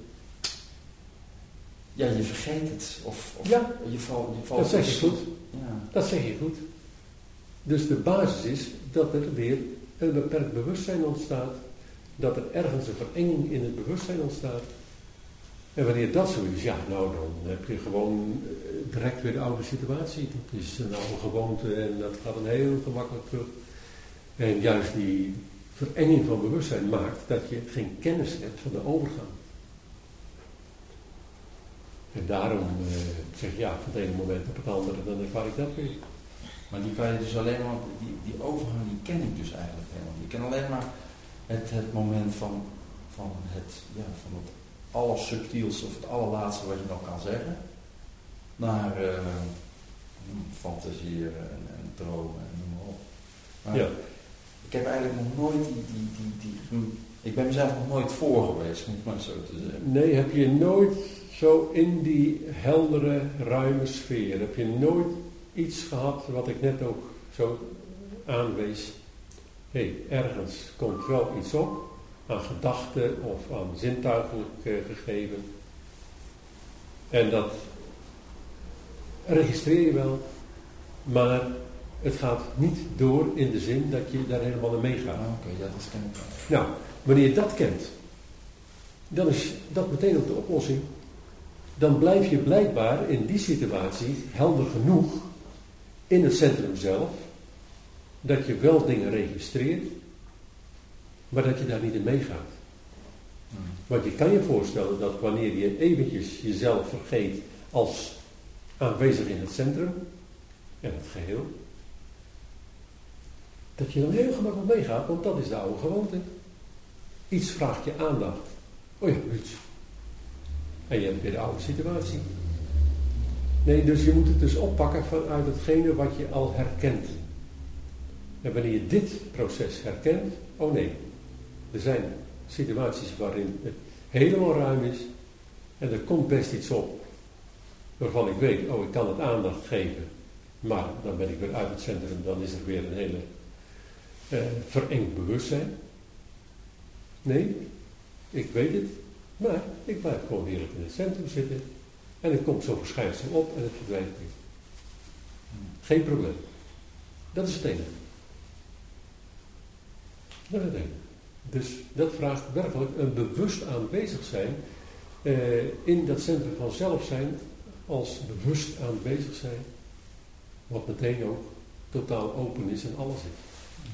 Speaker 4: Ja, je vergeet het. Of, of
Speaker 1: ja,
Speaker 4: je valt, je valt
Speaker 1: dat zeg je goed.
Speaker 4: Ja.
Speaker 1: Dat zeg je goed. Dus de basis is dat er weer een beperkt bewustzijn ontstaat. Dat er ergens een verenging in het bewustzijn ontstaat. En wanneer dat zo is, ja, nou dan heb je gewoon direct weer de oude situatie. Het is een oude gewoonte en dat gaat dan heel gemakkelijk terug. En juist die verenging van bewustzijn maakt dat je geen kennis hebt van de overgang. En daarom uh, zeg je, ja, van het ene moment op het andere, dan ervaar ik dat weer.
Speaker 4: Maar die kan je dus alleen maar, die, die overgang die ken ik dus eigenlijk helemaal niet. Ik ken alleen maar het, het moment van, van het, ja, van het allersubtielste of het allerlaatste wat je nog kan zeggen. Naar uh, fantasieën en, en dromen en noem maar op. Maar
Speaker 1: ja.
Speaker 4: Ik heb eigenlijk nog nooit die, die, die, die, ik ben mezelf nog nooit voor geweest, moet ik maar zo te zeggen.
Speaker 1: Nee, heb je nooit zo in die heldere, ruime sfeer, heb je nooit iets gehad wat ik net ook zo aanwees. Hé, hey, ergens komt wel iets op, aan gedachten of aan zintuigelijk uh, gegeven. En dat registreer je wel, maar het gaat niet door in de zin dat je daar helemaal in meegaat.
Speaker 4: Ah, Oké, okay, ja, dat ken ik wel.
Speaker 1: Nou, wanneer je dat kent, dan is dat meteen ook de oplossing. Dan blijf je blijkbaar in die situatie helder genoeg in het centrum zelf, dat je wel dingen registreert, maar dat je daar niet in meegaat.
Speaker 4: Hmm.
Speaker 1: Want je kan je voorstellen dat wanneer je eventjes jezelf vergeet als aanwezig in het centrum en het geheel, dat je dan heel gemakkelijk meegaat, want dat is de oude gewoonte. Iets vraagt je aandacht. Oh ja, iets. En je hebt weer de oude situatie. Nee, dus je moet het dus oppakken vanuit hetgene wat je al herkent. En wanneer je dit proces herkent, oh nee, er zijn situaties waarin het helemaal ruim is en er komt best iets op waarvan ik weet, oh ik kan het aandacht geven, maar dan ben ik weer uit het centrum, dan is er weer een hele uh, verengd bewustzijn. Nee, ik weet het, maar ik blijf gewoon heerlijk in het centrum zitten en er komt zo'n verschijnsel op en het verdwijnt weer. Geen probleem. Dat is het enige. Dat is het enige. Dus dat vraagt werkelijk een bewust aanwezig zijn uh, in dat centrum van zelf zijn, als bewust aanwezig zijn, wat meteen ook totaal open is en alles is.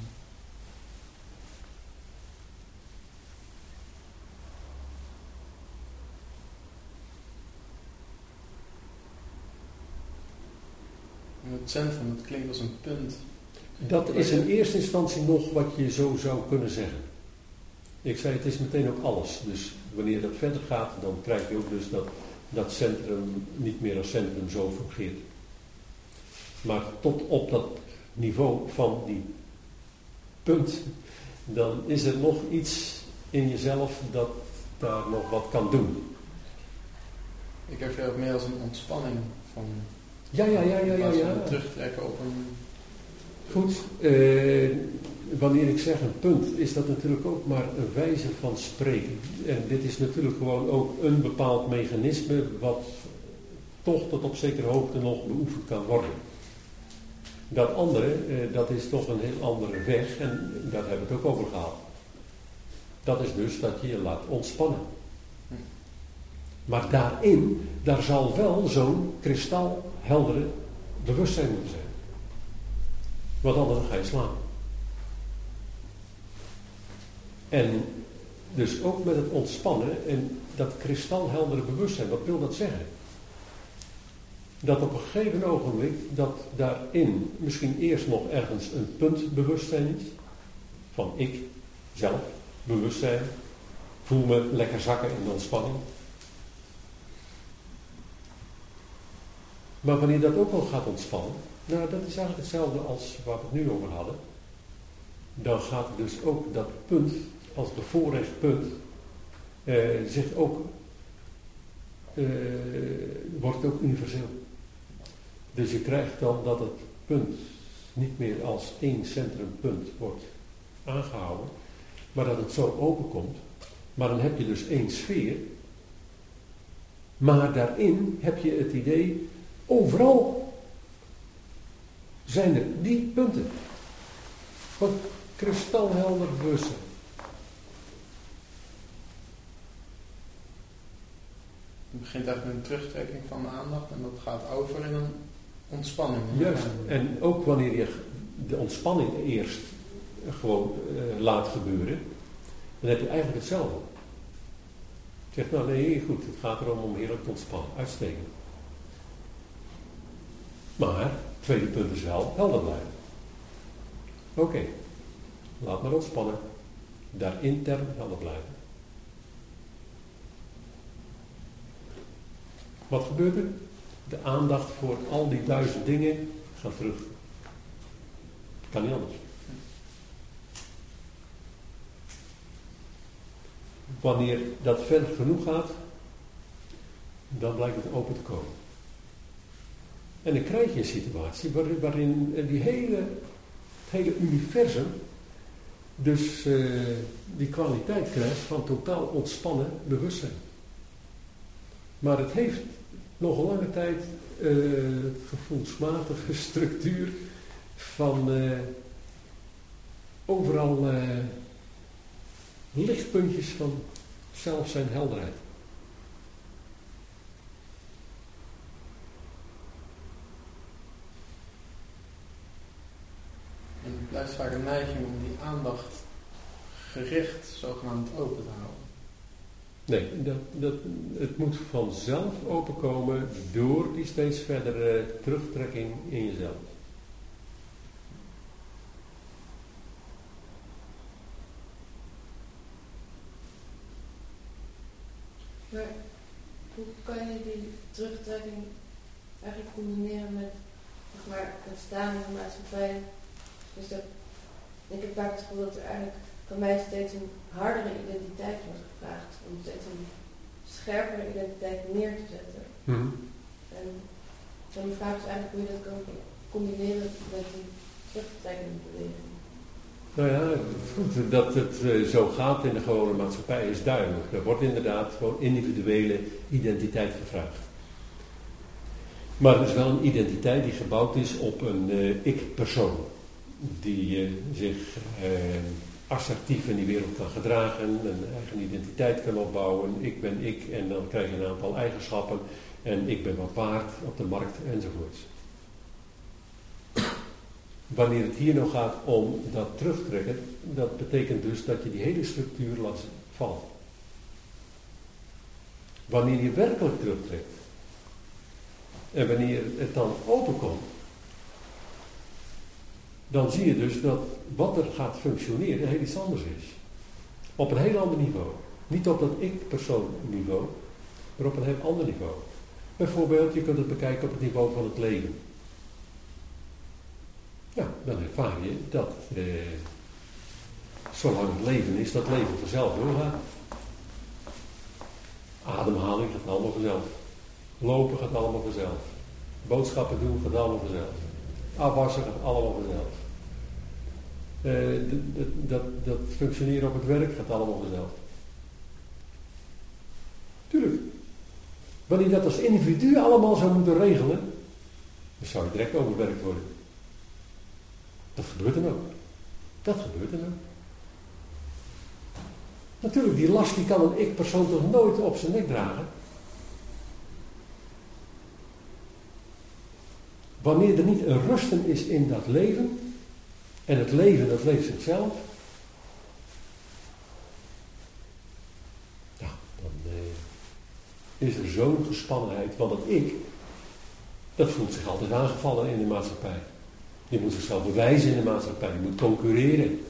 Speaker 2: Het centrum, het klinkt als een punt.
Speaker 1: Dat is in eerste instantie nog wat je zo zou kunnen zeggen. Ik zei, het is meteen ook alles. Dus wanneer dat verder gaat, dan krijg je ook dus dat dat centrum niet meer als centrum zo fungeert. Maar tot op dat niveau van die punt, dan is er nog iets in jezelf dat daar nog wat kan doen.
Speaker 2: Ik ervaar het meer als een ontspanning van...
Speaker 1: Ja, ja, ja, ja, ja. ja.
Speaker 2: Terugtrekken op een...
Speaker 1: Goed, eh, wanneer ik zeg een punt, is dat natuurlijk ook maar een wijze van spreken. En dit is natuurlijk gewoon ook een bepaald mechanisme wat toch tot op zekere hoogte nog beoefend kan worden. Dat andere, eh, dat is toch een heel andere weg en daar hebben we het ook over gehad. Dat is dus dat je je laat ontspannen. Maar daarin, daar zal wel zo'n kristalheldere bewustzijn moeten zijn. Want anders ga je slapen. En dus ook met het ontspannen en dat kristalheldere bewustzijn, wat wil dat zeggen? Dat op een gegeven ogenblik, dat daarin misschien eerst nog ergens een puntbewustzijn is, van ik, zelf, bewustzijn, voel me lekker zakken in de ontspanning. Maar wanneer dat ook al gaat ontspannen, nou dat is eigenlijk hetzelfde als waar we het nu over hadden, dan gaat dus ook dat punt, als bevoorrecht punt, eh, zich ook, eh, wordt het ook universeel. Dus je krijgt dan dat het punt niet meer als één centrumpunt wordt aangehouden, maar dat het zo openkomt. Maar dan heb je dus één sfeer, maar daarin heb je het idee, overal zijn er die punten. Wat kristalhelder bewustzijn.
Speaker 5: Het begint eigenlijk met een terugtrekking van de aandacht en dat gaat over in een ontspanning.
Speaker 1: Juist, en ook wanneer je de ontspanning eerst gewoon uh, laat gebeuren, dan heb je eigenlijk hetzelfde. Je zegt, nou nee, goed, het gaat erom om heerlijk te ontspannen, uitstekend. Maar, het tweede punt is wel, helder blijven. Oké, okay. Laat maar ontspannen. Daar intern helder blijven. Wat gebeurt er? De aandacht voor al die duizend dingen gaat terug. Kan niet anders. Wanneer dat ver genoeg gaat, dan blijkt het open te komen. En dan krijg je een situatie waarin, waarin die hele, het hele universum dus uh, die kwaliteit krijgt van totaal ontspannen bewustzijn. Maar het heeft nog een lange tijd uh, gevoelsmatige structuur van uh, overal uh, lichtpuntjes van zelf zijn helderheid.
Speaker 5: En het blijft vaak een neiging om die aandacht gericht zogenaamd open te houden.
Speaker 1: Nee, dat, dat, het moet vanzelf openkomen door die steeds verdere terugtrekking in jezelf.
Speaker 6: Maar hoe kan je die terugtrekking eigenlijk combineren met zeg maar, het staan in de maatschappij? Dus dat, ik heb vaak het gevoel dat er eigenlijk van mij steeds een hardere identiteit wordt gevraagd. Om steeds een scherpere identiteit neer te zetten.
Speaker 1: Mm-hmm.
Speaker 6: En dan vraag is eigenlijk hoe je dat kan combineren met die terugtrekkende beweging.
Speaker 1: Nou ja, goed, dat het uh, zo gaat in de gewone maatschappij is duidelijk. Er wordt inderdaad gewoon individuele identiteit gevraagd. Maar het is wel een identiteit die gebouwd is op een uh, ik-persoon. Die uh, zich uh, assertief in die wereld kan gedragen, een eigen identiteit kan opbouwen. Ik ben ik en dan krijg je een aantal eigenschappen. En ik ben wat waard op de markt enzovoorts. Wanneer het hier nou gaat om dat terugtrekken, dat betekent dus dat je die hele structuur laat vallen. Wanneer je werkelijk terugtrekt en wanneer het dan openkomt, dan zie je dus dat wat er gaat functioneren heel iets anders is. Op een heel ander niveau. Niet op dat ik-persoon niveau, maar op een heel ander niveau. Bijvoorbeeld, je kunt het bekijken op het niveau van het leven. Ja, dan ervaar je dat eh, zolang het leven is, dat leven vanzelf doorgaat. Ademhaling gaat allemaal vanzelf. Lopen gaat allemaal vanzelf. Boodschappen doen gaat allemaal vanzelf. Afwassen gaat allemaal vanzelf. Uh, dat, dat, dat functioneren op het werk gaat allemaal vanzelf. Tuurlijk. Wanneer je dat als individu allemaal zou moeten regelen, dan zou je direct overwerkt worden. Dat gebeurt dan ook. Dat gebeurt dan ook. Natuurlijk, die last die kan een ik-persoon toch nooit op zijn nek dragen. Wanneer er niet een rusten is in dat leven, En het leven, dat leeft zichzelf. Ja, dan eh, is er zo'n gespannenheid. Want dat ik, dat voelt zich altijd aangevallen in de maatschappij. Je moet zichzelf bewijzen in de maatschappij. Je moet concurreren.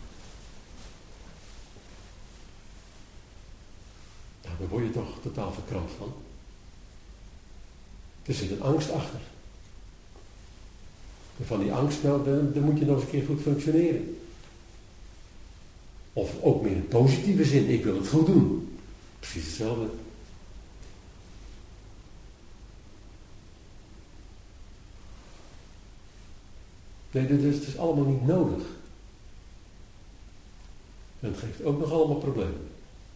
Speaker 1: Nou, daar word je toch totaal verkrampt van. Er zit een angst achter. En van die angst, nou, dan, dan moet je nog eens een keer goed functioneren. Of ook meer in positieve zin, ik wil het goed doen. Precies hetzelfde. Nee, dus het is allemaal niet nodig. En het geeft ook nog allemaal problemen.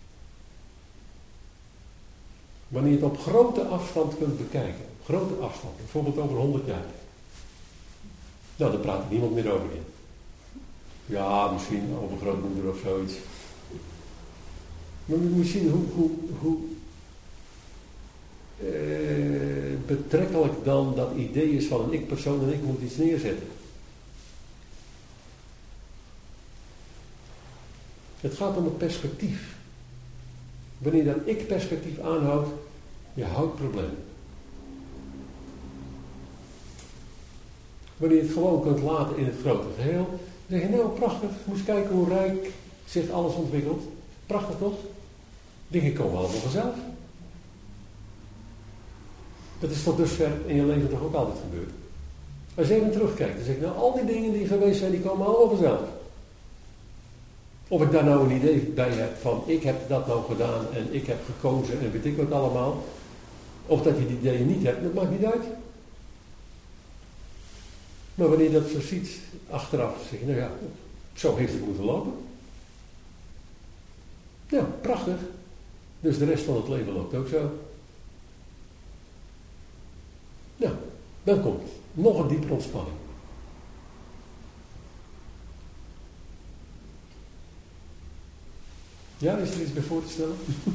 Speaker 1: Wanneer je het op grote afstand kunt bekijken, op grote afstand, bijvoorbeeld over honderd jaar. Nou, daar praat niemand meer over in. Ja, misschien over grootmoeder of zoiets. Maar je moet zien hoe, hoe, hoe eh, betrekkelijk dan dat idee is van een ik-persoon en ik moet iets neerzetten. Het gaat om het perspectief. Wanneer dat ik-perspectief aanhoudt, je houdt problemen. Wanneer je het gewoon kunt laten in het grote geheel, dan zeg je, nou prachtig, moest je kijken hoe rijk zich alles ontwikkelt. Prachtig toch? Dingen komen allemaal vanzelf. Dat is tot dusver in je leven toch ook altijd gebeurd. Als je even terugkijkt, dan zeg je, nou al die dingen die geweest zijn, die komen allemaal vanzelf. Of ik daar nou een idee bij heb van, ik heb dat nou gedaan en ik heb gekozen en weet ik wat allemaal. Of dat je die ideeën niet hebt, dat maakt niet uit. Maar wanneer je dat zo ziet, achteraf, zeg je, nou ja, zo heeft het moeten lopen. Ja, prachtig. Dus de rest van het leven loopt ook zo. Nou, dan komt nog een diepere ontspanning. Ja, is er iets bij voor te stellen?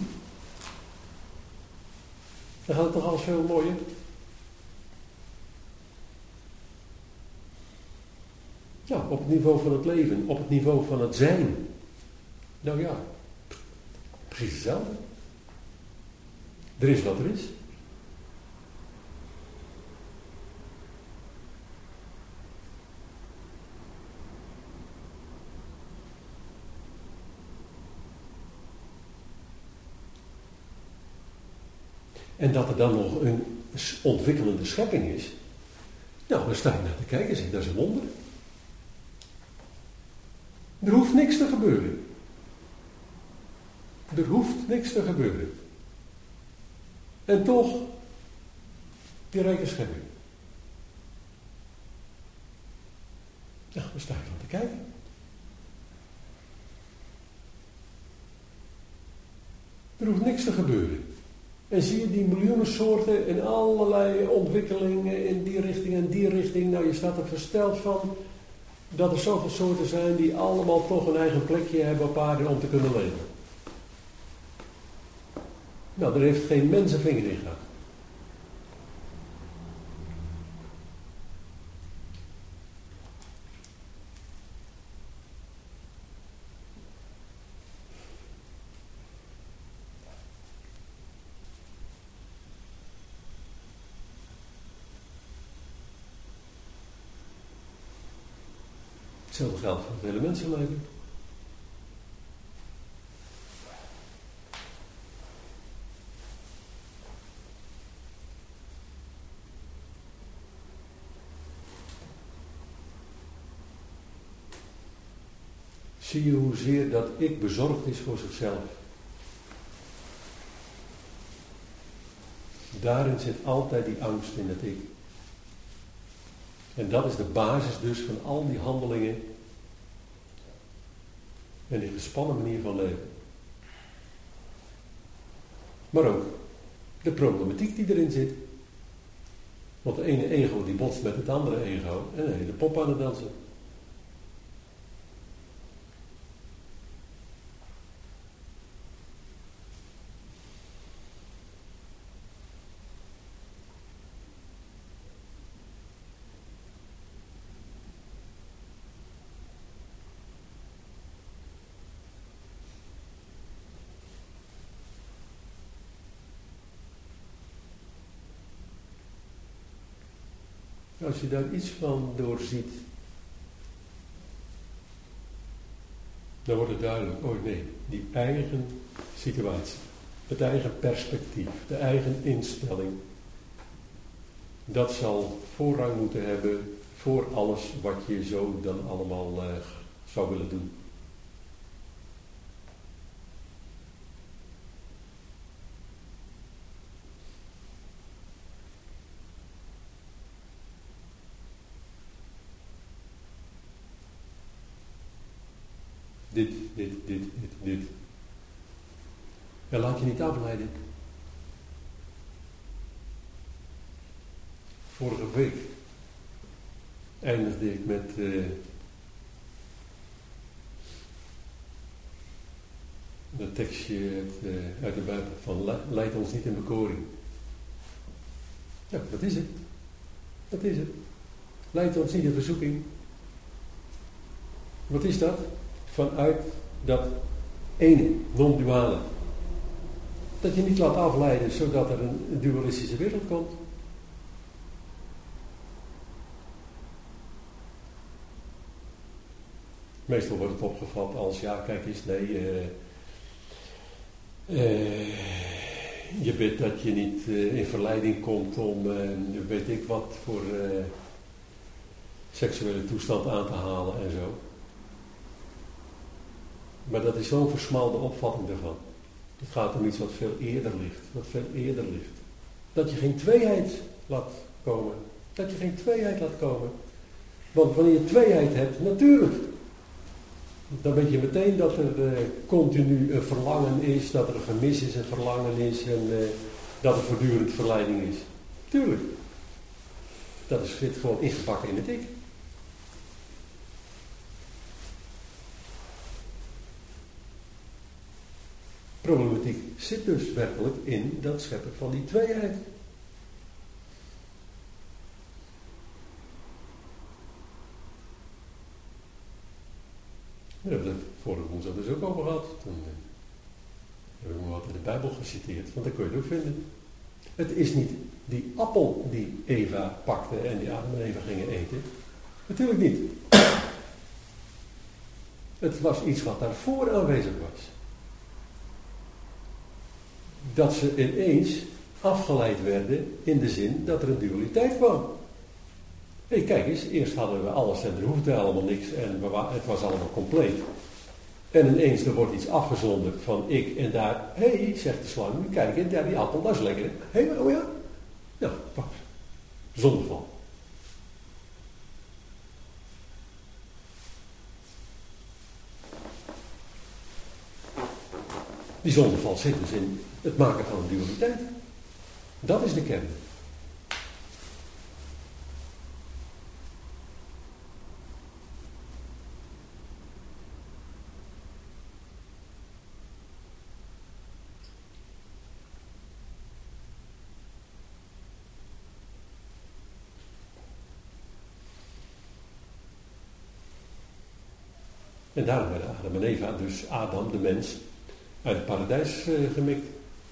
Speaker 1: Dan gaat het toch alles veel mooier? Ja, op het niveau van het leven, op het niveau van het zijn. Nou ja, precies hetzelfde. Er is wat er is. En dat er dan nog een ontwikkelende schepping is, nou, dan sta je naar te kijken en zeg, dat is een wonder. Er hoeft niks te gebeuren. Er hoeft niks te gebeuren. En toch, die rijke schepping. Nou, dan sta je van te kijken. Er hoeft niks te gebeuren. En zie je die miljoenen soorten en allerlei ontwikkelingen in die richting en die richting. Nou, je staat er versteld van dat er zoveel soorten zijn die allemaal toch een eigen plekje hebben op aarde om te kunnen leven. Nou, daar heeft geen mens een vinger in gehad. Hetzelfde geldt voor het hele mensenleven. Zie je hoezeer dat ik bezorgd is voor zichzelf. Daarin zit altijd die angst in het ik. En dat is de basis dus van al die handelingen en die gespannen manier van leven. Maar ook de problematiek die erin zit. Want de ene ego die botst met het andere ego en een hele pop aan het dansen. Als je daar iets van doorziet, dan wordt het duidelijk, oh nee, die eigen situatie, het eigen perspectief, de eigen instelling, dat zal voorrang moeten hebben voor alles wat je zo dan allemaal uh, zou willen doen. Dit, dit, dit, dit, dit. En laat je niet afleiden. Vorige week eindigde ik met uh, een tekstje uit, uh, uit de Bijbel van leid ons niet in bekoring. Ja, dat is het. Dat is het. Leid ons niet in verzoeking. Wat is dat? Vanuit dat ene, non-duale. Dat je niet laat afleiden zodat er een dualistische wereld komt. Meestal wordt het opgevat als, ja kijk eens, nee, uh, uh, je bidt dat je niet uh, in verleiding komt om, uh, weet ik wat, voor uh, seksuele toestand aan te halen en zo. Maar dat is zo'n versmalde opvatting daarvan. Het gaat om iets wat veel eerder ligt. Wat veel eerder ligt. Dat je geen tweeheid laat komen. Dat je geen tweeheid laat komen. Want wanneer je tweeheid hebt, natuurlijk. Dan weet je meteen dat er uh, continu een verlangen is. Dat er een gemis is, een verlangen is. En uh, dat er voortdurend verleiding is. Tuurlijk. Dat is, zit gewoon ingebakken in het ik. Problematiek zit dus werkelijk in dat scheppen van die tweeheid. We hebben het vorige woensdag dus ook over gehad. Toen uh, hebben we wat in de Bijbel geciteerd, want daar kun je het ook vinden. Het is niet die appel die Eva pakte en die Adam en Eva gingen eten. Natuurlijk niet. Het was iets wat daarvoor aanwezig was. Dat ze ineens afgeleid werden in de zin dat er een dualiteit kwam. Hé, kijk eens, eerst hadden we alles en er hoefde helemaal niks en we wa- het was allemaal compleet. En ineens er wordt iets afgezonderd van ik en daar, hé, hey, zegt de slang, kijk, daar die appel, dat is lekker. Hé, hey, oh ja? Ja, wacht. Zondeval. Die zondeval zit dus in het maken van een dualiteit. Dat is de kern. En daarom werden Adam en Eva, dus Adam, de mens, uit het paradijs uh, gemikt.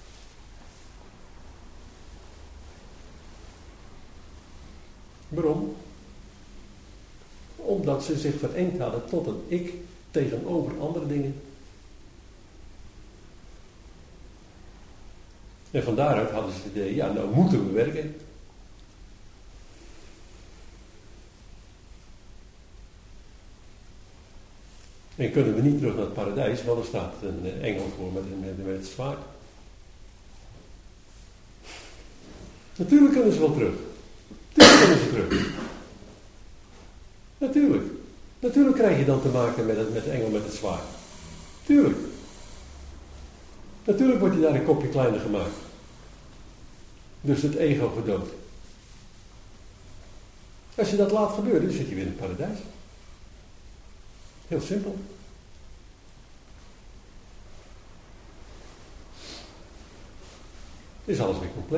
Speaker 1: Waarom? Omdat ze zich verengd hadden tot een ik tegenover andere dingen. En van daaruit hadden ze het idee, ja, nou moeten we werken. En kunnen we niet terug naar het paradijs, want er staat een engel voor met, met, met het zwaard. Natuurlijk kunnen ze wel terug. Natuurlijk kunnen ze terug. Natuurlijk. Natuurlijk krijg je dan te maken met, het, met de engel met het zwaard. Tuurlijk. Natuurlijk wordt je daar een kopje kleiner gemaakt. Dus het ego gedood. Als je dat laat gebeuren, dan zit je weer in het paradijs. Heel simpel. Is alles weer compleet.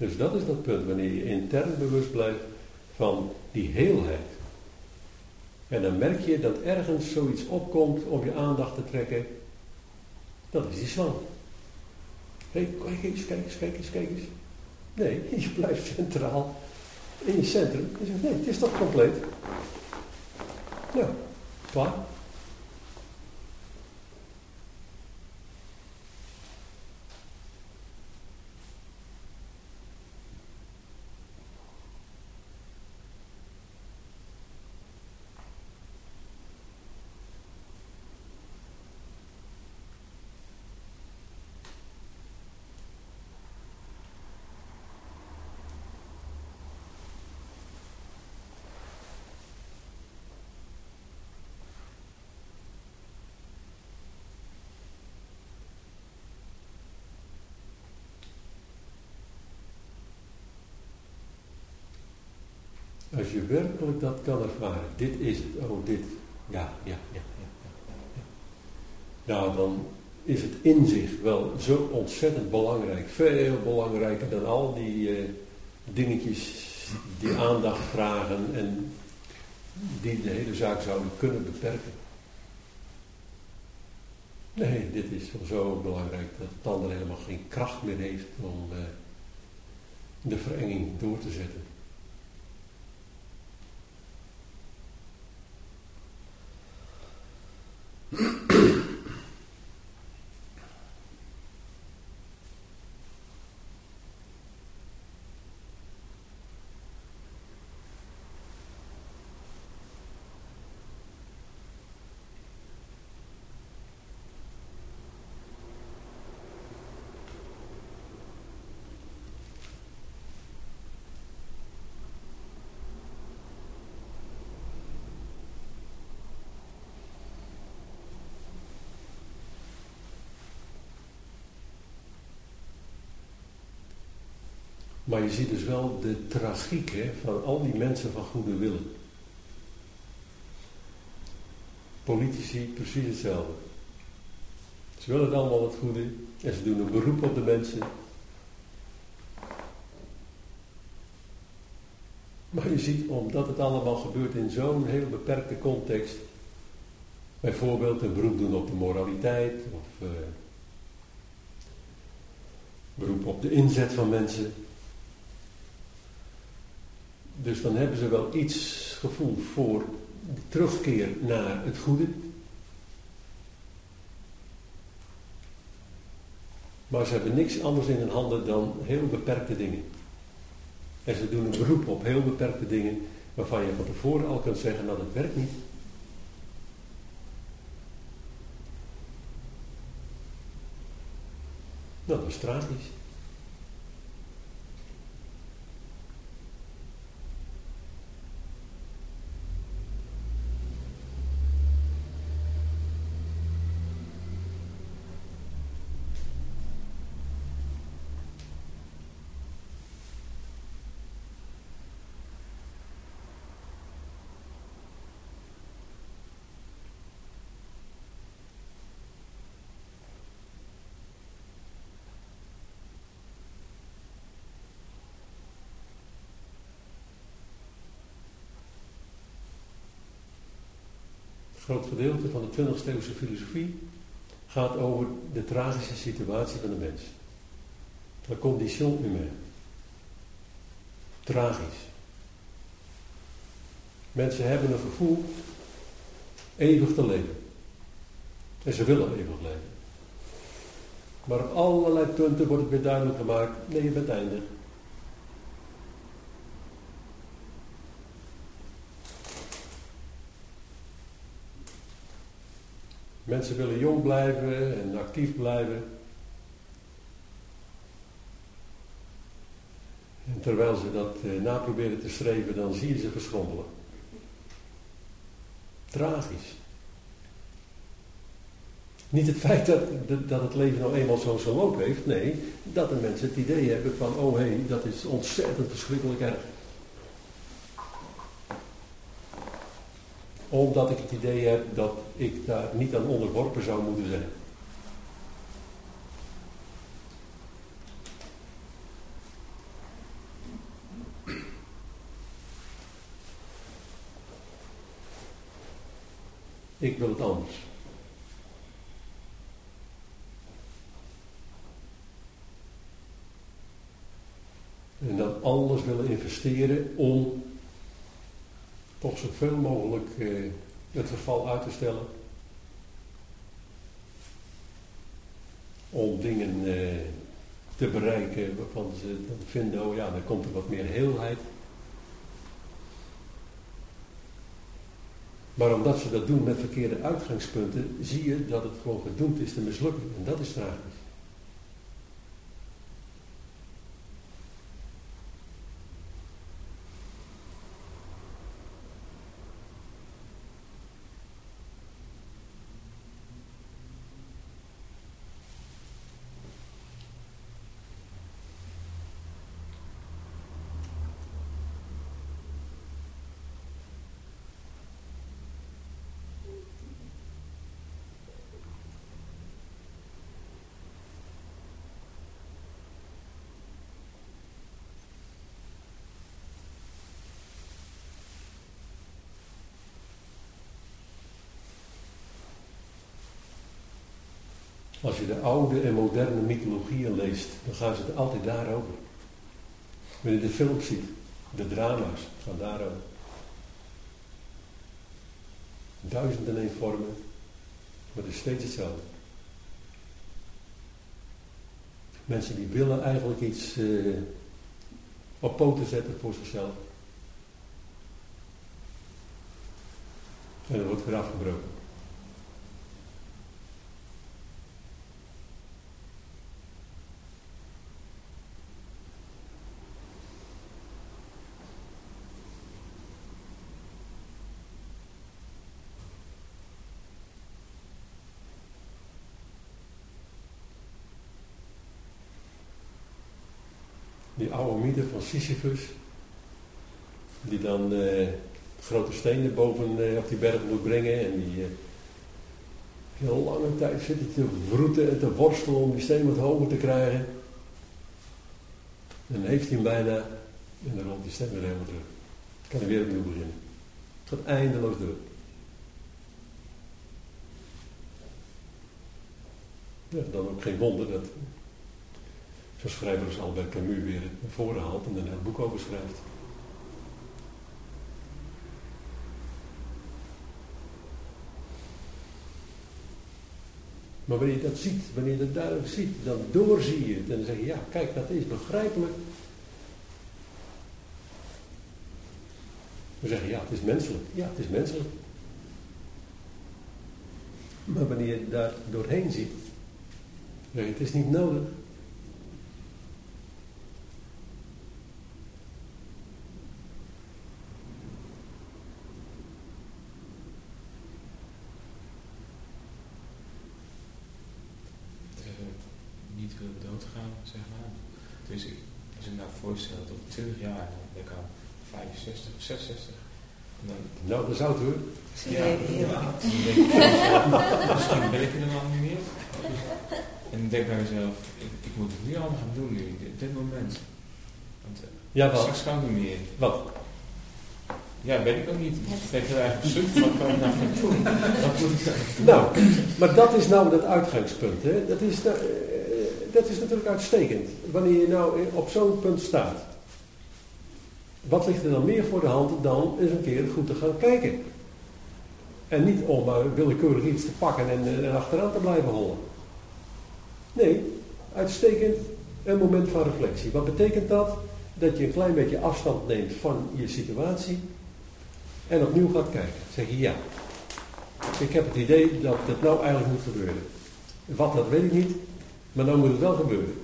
Speaker 1: Dus dat is dat punt, wanneer je intern bewust blijft van die heelheid. En dan merk je dat ergens zoiets opkomt om je aandacht te trekken. Dat is die zwang. Hé, hey, kijk eens, kijk eens, kijk eens, kijk eens. Nee, je blijft centraal in je centrum. Je zegt, nee, het is toch compleet. Nou, klaar. Als je werkelijk dat kan ervaren, dit is het, oh dit, ja, ja, ja, ja, ja, ja. Nou, dan is het inzicht wel zo ontzettend belangrijk, veel belangrijker dan al die uh, dingetjes die aandacht vragen en die de hele zaak zouden kunnen beperken. Nee, dit is wel zo belangrijk dat het ander helemaal geen kracht meer heeft om uh, de verenging door te zetten. Maar je ziet dus wel de tragiek hè, van al die mensen van goede willen. Politici precies hetzelfde. Ze willen allemaal het goede en ze doen een beroep op de mensen. Maar je ziet, omdat het allemaal gebeurt in zo'n heel beperkte context, bijvoorbeeld een beroep doen op de moraliteit of uh, beroep op de inzet van mensen. Dus dan hebben ze wel iets gevoel voor de terugkeer naar het goede. Maar ze hebben niks anders in hun handen dan heel beperkte dingen. En ze doen een beroep op heel beperkte dingen waarvan je van tevoren al kunt zeggen, nou dat werkt niet. Nou, dat is tragisch. Een groot gedeelte van de twintigste eeuwse filosofie gaat over de tragische situatie van de mens. La condition humaine. Tragisch. Mensen hebben een gevoel eeuwig te leven. En ze willen eeuwig leven. Maar op allerlei punten wordt het weer duidelijk gemaakt, nee, je bent eindig. Mensen willen jong blijven en actief blijven. En terwijl ze dat eh, naproberen te streven, dan zie je ze verschrompelen. Tragisch. Niet het feit dat, dat het leven nou eenmaal zo'n zo loop heeft. Nee, dat de mensen het idee hebben van, oh hé, hey, dat is ontzettend verschrikkelijk erg. Omdat ik het idee heb dat ik daar niet aan onderworpen zou moeten zijn. Ik wil het anders. En dan alles willen investeren om toch zoveel mogelijk eh, het verval uit te stellen. Om dingen eh, te bereiken waarvan ze dan vinden, oh ja, dan komt er wat meer heelheid. Maar omdat ze dat doen met verkeerde uitgangspunten, zie je dat het gewoon gedoemd is te mislukken. En dat is tragisch. Als je de oude en moderne mythologieën leest, dan gaan ze het altijd daarover. Wanneer je de films ziet, de drama's, gaan daarover. Duizend en één vormen, maar het is steeds hetzelfde. Mensen die willen eigenlijk iets uh, op poten zetten voor zichzelf. En dat wordt weer afgebroken. Die oude mythe van Sisyphus, die dan uh, grote stenen boven uh, op die berg moet brengen en die uh, heel lange tijd zit te wroeten en te worstelen om die steen wat hoger te krijgen. En dan heeft hij hem bijna en dan rolt die steen weer helemaal terug. Dan kan hij weer opnieuw beginnen. Het gaat eindeloos door. Ja, dan ook geen wonder dat zo'n schrijver als Albert Camus weer naar voren haalt en er een boek over schrijft. Maar wanneer je dat ziet, wanneer je dat duidelijk ziet, dan doorzie je het en dan zeg je, ja, kijk, dat is begrijpelijk. We zeggen, ja, het is menselijk. Ja, het is menselijk. Maar wanneer je daar doorheen ziet, zeg je, het is niet nodig.
Speaker 2: Niet willen doodgaan, zeg maar. Dus ik, als ik me nou voorstel dat op twintig jaar, dan ben ik al vijfenzestig, zesenzestig. En dan,
Speaker 1: nou, dat zou het hoor.
Speaker 2: Ja, ja. Dan denk ik bij mezelf, misschien ben ik er dan al niet meer. En ik denk bij mezelf, ik, ik moet het nu allemaal gaan doen nu, op dit moment. Want uh,
Speaker 1: ja, wat?
Speaker 2: straks kan ik niet meer.
Speaker 1: Wat?
Speaker 2: Ja, weet ik ook niet. Ik denk heel erg op zoek, wat kan ik nou gaan doen? Wat moet ik nou?
Speaker 1: Nou, maar dat is nou dat uitgangspunt. Hè? Dat is, uh, dat is natuurlijk uitstekend. Wanneer je nou op zo'n punt staat. Wat ligt er dan meer voor de hand dan eens een keer goed te gaan kijken. En niet om uh, willekeurig iets te pakken en, en achteraan te blijven hollen. Nee, uitstekend een moment van reflectie. Wat betekent dat? Dat je een klein beetje afstand neemt van je situatie en opnieuw gaat kijken. Zeg je ja, ik heb het idee dat het nou eigenlijk moet gebeuren. Wat, dat weet ik niet, maar nou moet het wel gebeuren.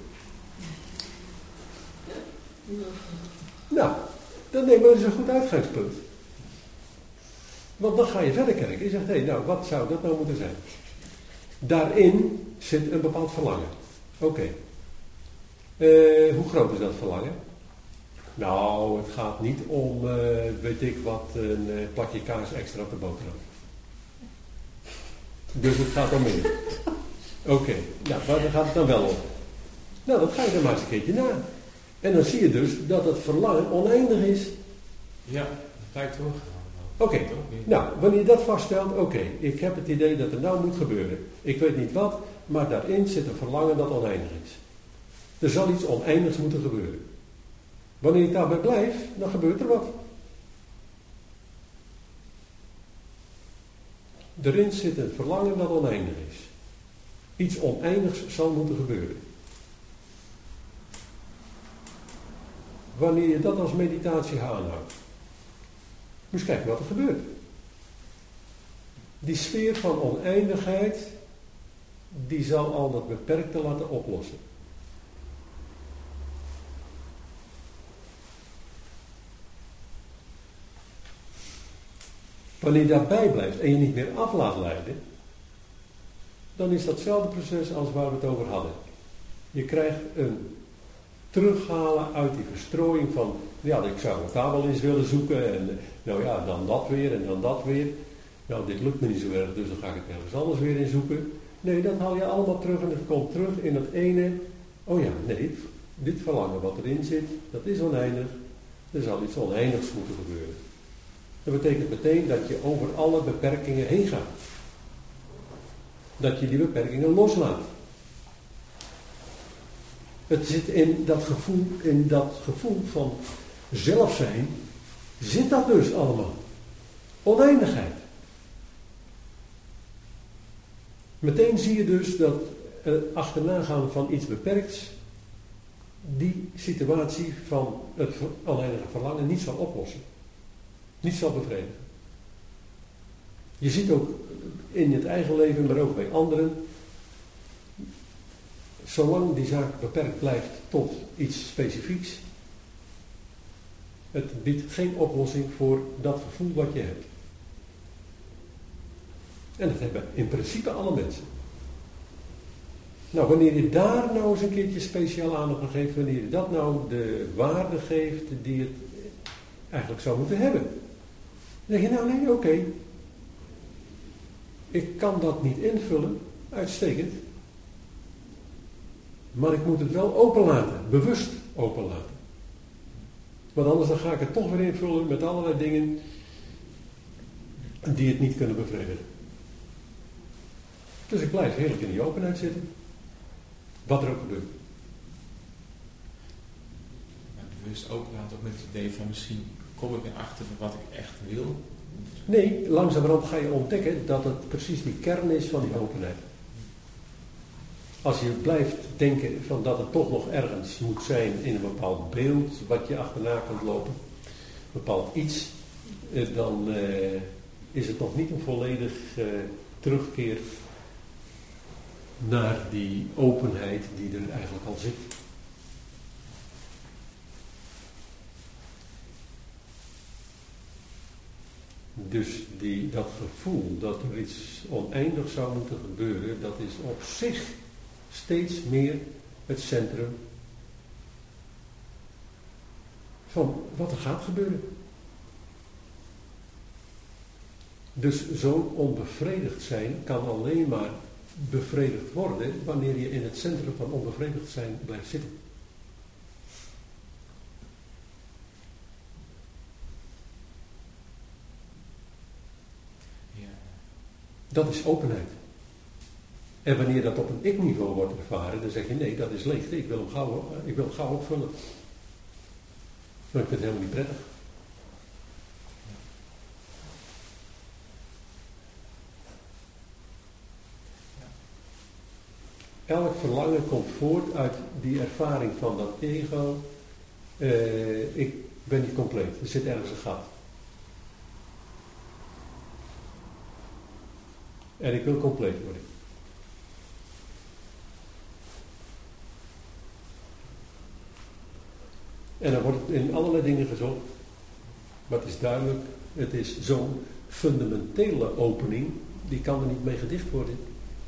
Speaker 1: Nou, dan neem we dus een goed uitgangspunt. Want dan ga je verder kijken. Je zegt, hé, hey, nou, wat zou dat nou moeten zijn? Daarin zit een bepaald verlangen. Oké. Okay. Uh, hoe groot is dat verlangen? Nou, het gaat niet om, uh, weet ik wat, een uh, plakje kaas extra op de boterham. Dus het gaat om meer. Oké, okay. Nou, waar gaat het dan wel om? Nou, dat ga je dan maar eens een keertje na. En dan zie je dus dat het verlangen oneindig is.
Speaker 2: Ja, dat lijkt wel.
Speaker 1: Oké, nou, wanneer je dat vaststelt, oké, okay, ik heb het idee dat er nou moet gebeuren. Ik weet niet wat, maar daarin zit een verlangen dat oneindig is. Er zal iets oneindigs moeten gebeuren. Wanneer ik daarbij blijf, dan gebeurt er wat. Erin zit een verlangen dat oneindig is. Iets oneindigs zal moeten gebeuren. Wanneer je dat als meditatie aanhoudt, moet je kijken wat er gebeurt. Die sfeer van oneindigheid, die zal al dat beperkte laten oplossen. Wanneer je daarbij blijft en je niet meer af laat leiden, dan is datzelfde proces als waar we het over hadden. Je krijgt een terughalen uit die verstrooiing van, ja, ik zou het daar wel eens willen zoeken en nou ja, dan dat weer en dan dat weer. Nou, dit lukt me niet zo erg, dus dan ga ik het ergens anders weer in zoeken. Nee, dat haal je allemaal terug en het komt terug in het ene. Oh ja, nee, dit verlangen wat erin zit, dat is oneindig. Er zal iets oneindigs moeten gebeuren. Dat betekent meteen dat je over alle beperkingen heen gaat. Dat je die beperkingen loslaat. Het zit in dat gevoel, in dat gevoel van zelf zijn, zit dat dus allemaal. Oneindigheid. Meteen zie je dus dat het achterna gaan van iets beperkts die situatie van het oneindige verlangen niet zal oplossen. Niet zal bevredigen. Je ziet ook in het eigen leven, maar ook bij anderen, zolang die zaak beperkt blijft tot iets specifieks, het biedt geen oplossing voor dat gevoel wat je hebt. En dat hebben in principe alle mensen. Nou, wanneer je daar nou eens een keertje speciaal aandacht aan geeft, wanneer je dat nou de waarde geeft die het eigenlijk zou moeten hebben, dan denk je, nou nee, oké. Okay. Ik kan dat niet invullen, uitstekend. Maar ik moet het wel openlaten, bewust openlaten. Want anders dan ga ik het toch weer invullen met allerlei dingen die het niet kunnen bevredigen. Dus ik blijf heerlijk in die openheid zitten. Wat er ook gebeurt.
Speaker 2: Maar bewust openlaten ook met het idee van misschien kom ik erachter van wat ik echt wil.
Speaker 1: Nee, langzamerhand ga je ontdekken dat het precies die kern is van die openheid. Als je blijft denken van dat het toch nog ergens moet zijn in een bepaald beeld wat je achterna kunt lopen, een bepaald iets, dan uh, is het nog niet een volledig uh, terugkeer naar die openheid die er eigenlijk al zit. Dus die, dat gevoel dat er iets oneindig zou moeten gebeuren, dat is op zich steeds meer het centrum van wat er gaat gebeuren. Dus zo'n onbevredigd zijn kan alleen maar bevredigd worden wanneer je in het centrum van onbevredigd zijn blijft zitten.
Speaker 2: Ja.
Speaker 1: Dat is openheid. En wanneer dat op een ik-niveau wordt ervaren, dan zeg je nee, dat is leegte, ik wil hem gauw, ik wil hem gauw opvullen. Maar ik vind het helemaal niet prettig. Elk verlangen komt voort uit die ervaring van dat ego. Uh, ik ben niet compleet, er zit ergens een gat. En ik wil compleet worden. En dan wordt het in allerlei dingen gezocht. Maar het is duidelijk, het is zo'n fundamentele opening, die kan er niet mee gedicht worden.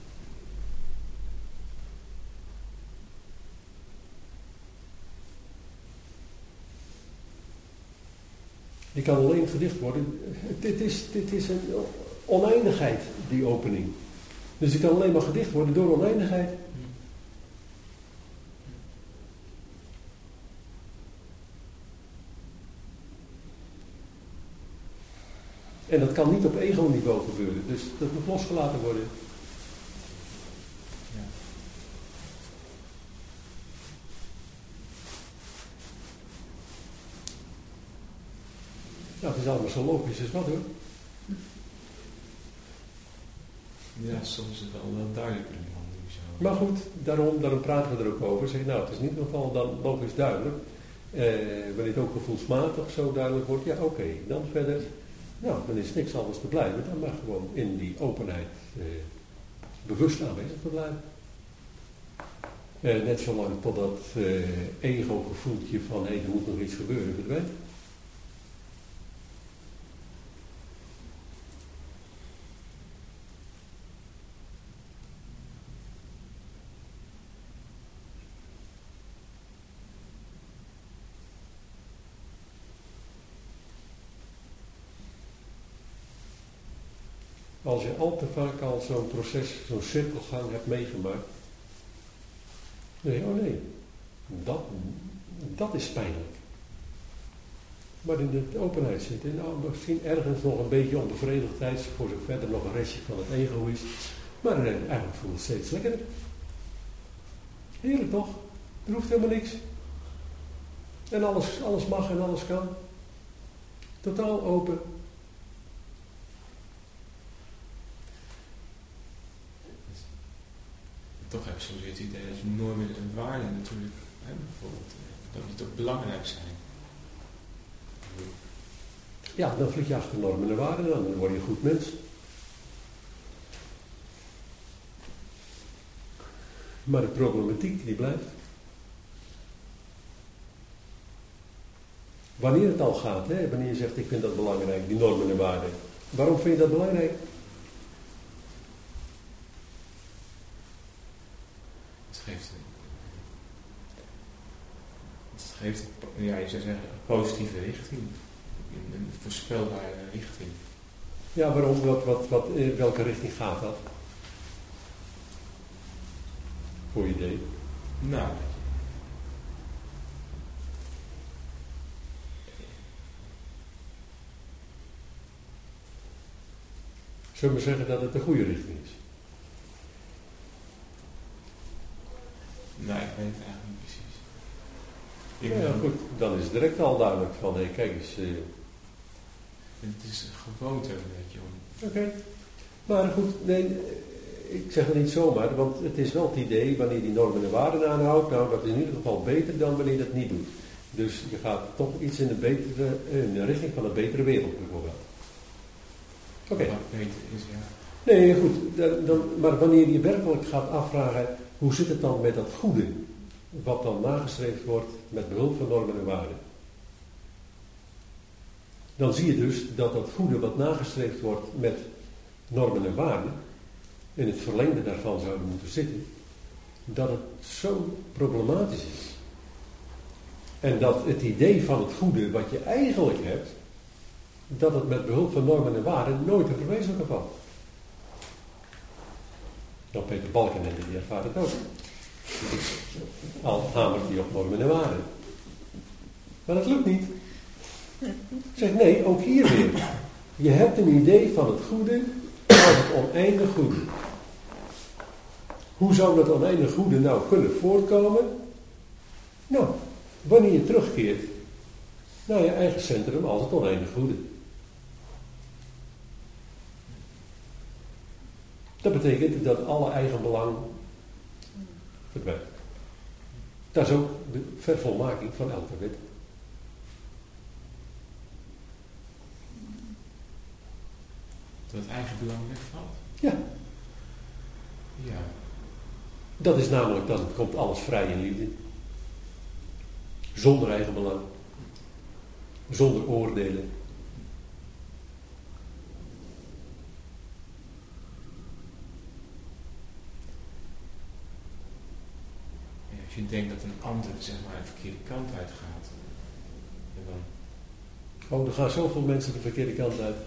Speaker 1: Die kan alleen gedicht worden. Dit is, dit is een oneindigheid, die opening. Dus die kan alleen maar gedicht worden door oneindigheid. En dat kan niet op ego-niveau gebeuren. Dus dat moet losgelaten worden.
Speaker 2: Ja.
Speaker 1: Nou, het is allemaal zo logisch als wat hoor.
Speaker 2: Ja, soms is het wel, wel duidelijker dan nu zo.
Speaker 1: Maar goed, daarom, daarom praten we er ook over. Zeg, nou, het is in ieder geval dan logisch duidelijk. Eh, wanneer het ook gevoelsmatig zo duidelijk wordt, ja oké, okay, dan verder. Nou, dan is niks anders te blijven. Dan mag gewoon in die openheid eh, bewust aanwezig te blijven. Eh, net zolang tot dat eh, ego-gevoeltje van hé, hey, er moet nog iets gebeuren verdwijnt. Als je al te vaak al zo'n proces, zo'n cirkelgang hebt meegemaakt. Nee, oh nee, dat, dat is pijnlijk. Maar in de openheid zitten, nou misschien ergens nog een beetje onbevredigdheid, voor zover er nog een restje van het ego is. Maar eh, eigenlijk voelt het steeds lekkerder. Heerlijk toch? Er hoeft helemaal niks. En alles, alles mag en alles kan. Totaal open.
Speaker 2: Toch heb je soms weer het idee dat je normen en waarden natuurlijk, hè, bijvoorbeeld, dat die toch belangrijk zijn.
Speaker 1: Ja, dan vlieg je achter normen en waarden, dan word je een goed mens. Maar de problematiek die blijft. Wanneer het al gaat, hè, wanneer je zegt ik vind dat belangrijk, die normen en waarden. Waarom vind je dat belangrijk?
Speaker 2: Het geeft, het geeft ja, je zou zeggen, een positieve richting. Een voorspelbare richting.
Speaker 1: Ja, waarom? Wat, wat, wat, in welke richting gaat dat? Voor je idee?
Speaker 2: Nou,
Speaker 1: Zullen we zeggen dat het de goede richting is?
Speaker 2: nee, ik weet het eigenlijk niet precies. Ik
Speaker 1: Ja, ja, goed. Dan is het direct al duidelijk van, hé, kijk eens. Uh...
Speaker 2: Het is een gewoonte een beetje om.
Speaker 1: Oké. Okay. Maar goed, nee, ik zeg het niet zomaar, want het is wel het idee, wanneer die normen en waarden aanhoudt, nou, dat is in ieder geval beter dan wanneer je dat niet doet. Dus je gaat toch iets in de, betere, in de richting van een betere wereld bijvoorbeeld. Oké. Okay.
Speaker 2: Wat beter is, ja.
Speaker 1: Nee, goed. Dan, dan, maar wanneer je werkelijk gaat afvragen, hoe zit het dan met dat goede, wat dan nagestreefd wordt met behulp van normen en waarden? Dan zie je dus dat dat goede wat nagestreefd wordt met normen en waarden, in het verlengde daarvan zouden moeten zitten, dat het zo problematisch is. En dat het idee van het goede wat je eigenlijk hebt, dat het met behulp van normen en waarden nooit te verwezenlijken valt. Nou, Peter Balkenende die ervaart het ook. Al hamert hij op normen en waarden. Maar dat lukt niet. Zeg nee, ook hier weer. Je hebt een idee van het goede als het oneindig goede. Hoe zou dat oneindig goede nou kunnen voortkomen? Nou, wanneer je terugkeert naar je eigen centrum als het oneindig goede. Dat betekent dat alle eigen belang verdwijnt. Dat is ook de vervolmaking van elke wet.
Speaker 2: Dat het eigen belang wegvalt?
Speaker 1: Ja.
Speaker 2: Ja.
Speaker 1: Dat is namelijk, dan komt alles vrij in liefde. Zonder eigen belang. Zonder oordelen.
Speaker 2: Ja, als je denkt dat een ander zeg maar de verkeerde kant uit gaat. En dan...
Speaker 1: Oh, er gaan zoveel mensen de verkeerde kant uit.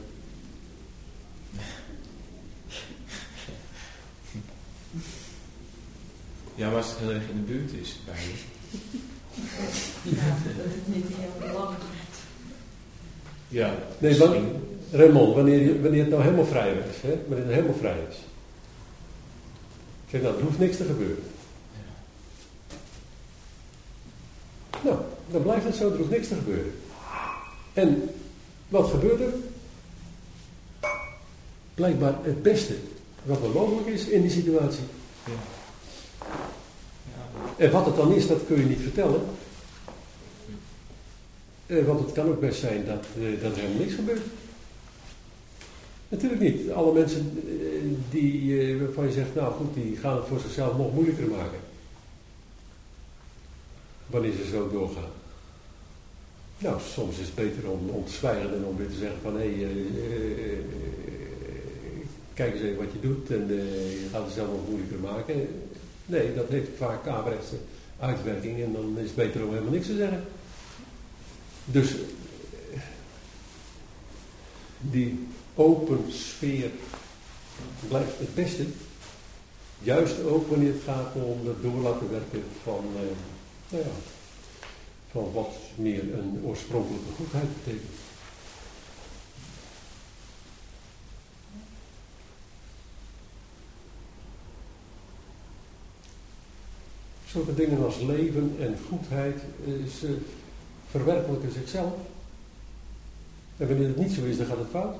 Speaker 2: Ja, maar als het heel erg in de buurt is bij je.
Speaker 6: Ja, dat is niet heel belangrijk.
Speaker 2: Ja,
Speaker 1: nee,
Speaker 2: misschien.
Speaker 1: want, Raymond, wanneer, je, wanneer het nou helemaal vrij is, hè? Wanneer het helemaal vrij is. Ik zeg, nou, er hoeft niks te gebeuren. Nou, dan blijft het zo, er hoeft niks te gebeuren. En wat gebeurt er? Blijkbaar het beste wat er mogelijk is in die situatie.
Speaker 2: Ja. Ja.
Speaker 1: En wat het dan is, dat kun je niet vertellen. Eh, want het kan ook best zijn dat, eh, dat er helemaal niks gebeurt. Natuurlijk niet. Alle mensen eh, die, eh, waarvan je zegt, nou goed, die gaan het voor zichzelf nog moeilijker maken. Wanneer ze zo doorgaan. Nou, soms is het beter om, om te zwijgen dan om weer te zeggen van, hé, hey, uh, uh, kijk eens even wat je doet en uh, je gaat het zelf nog moeilijker maken. Nee, dat heeft vaak averechtse uitwerking en dan is het beter om helemaal niks te zeggen. Dus die open sfeer blijft het beste. Juist ook wanneer het gaat om het door laten werken van, uh, nou ja, van wat meer een oorspronkelijke goedheid betekent. Zulke dingen als leven en goedheid is, uh, verwerkelijken zichzelf. En wanneer het niet zo is, dan gaat het fout.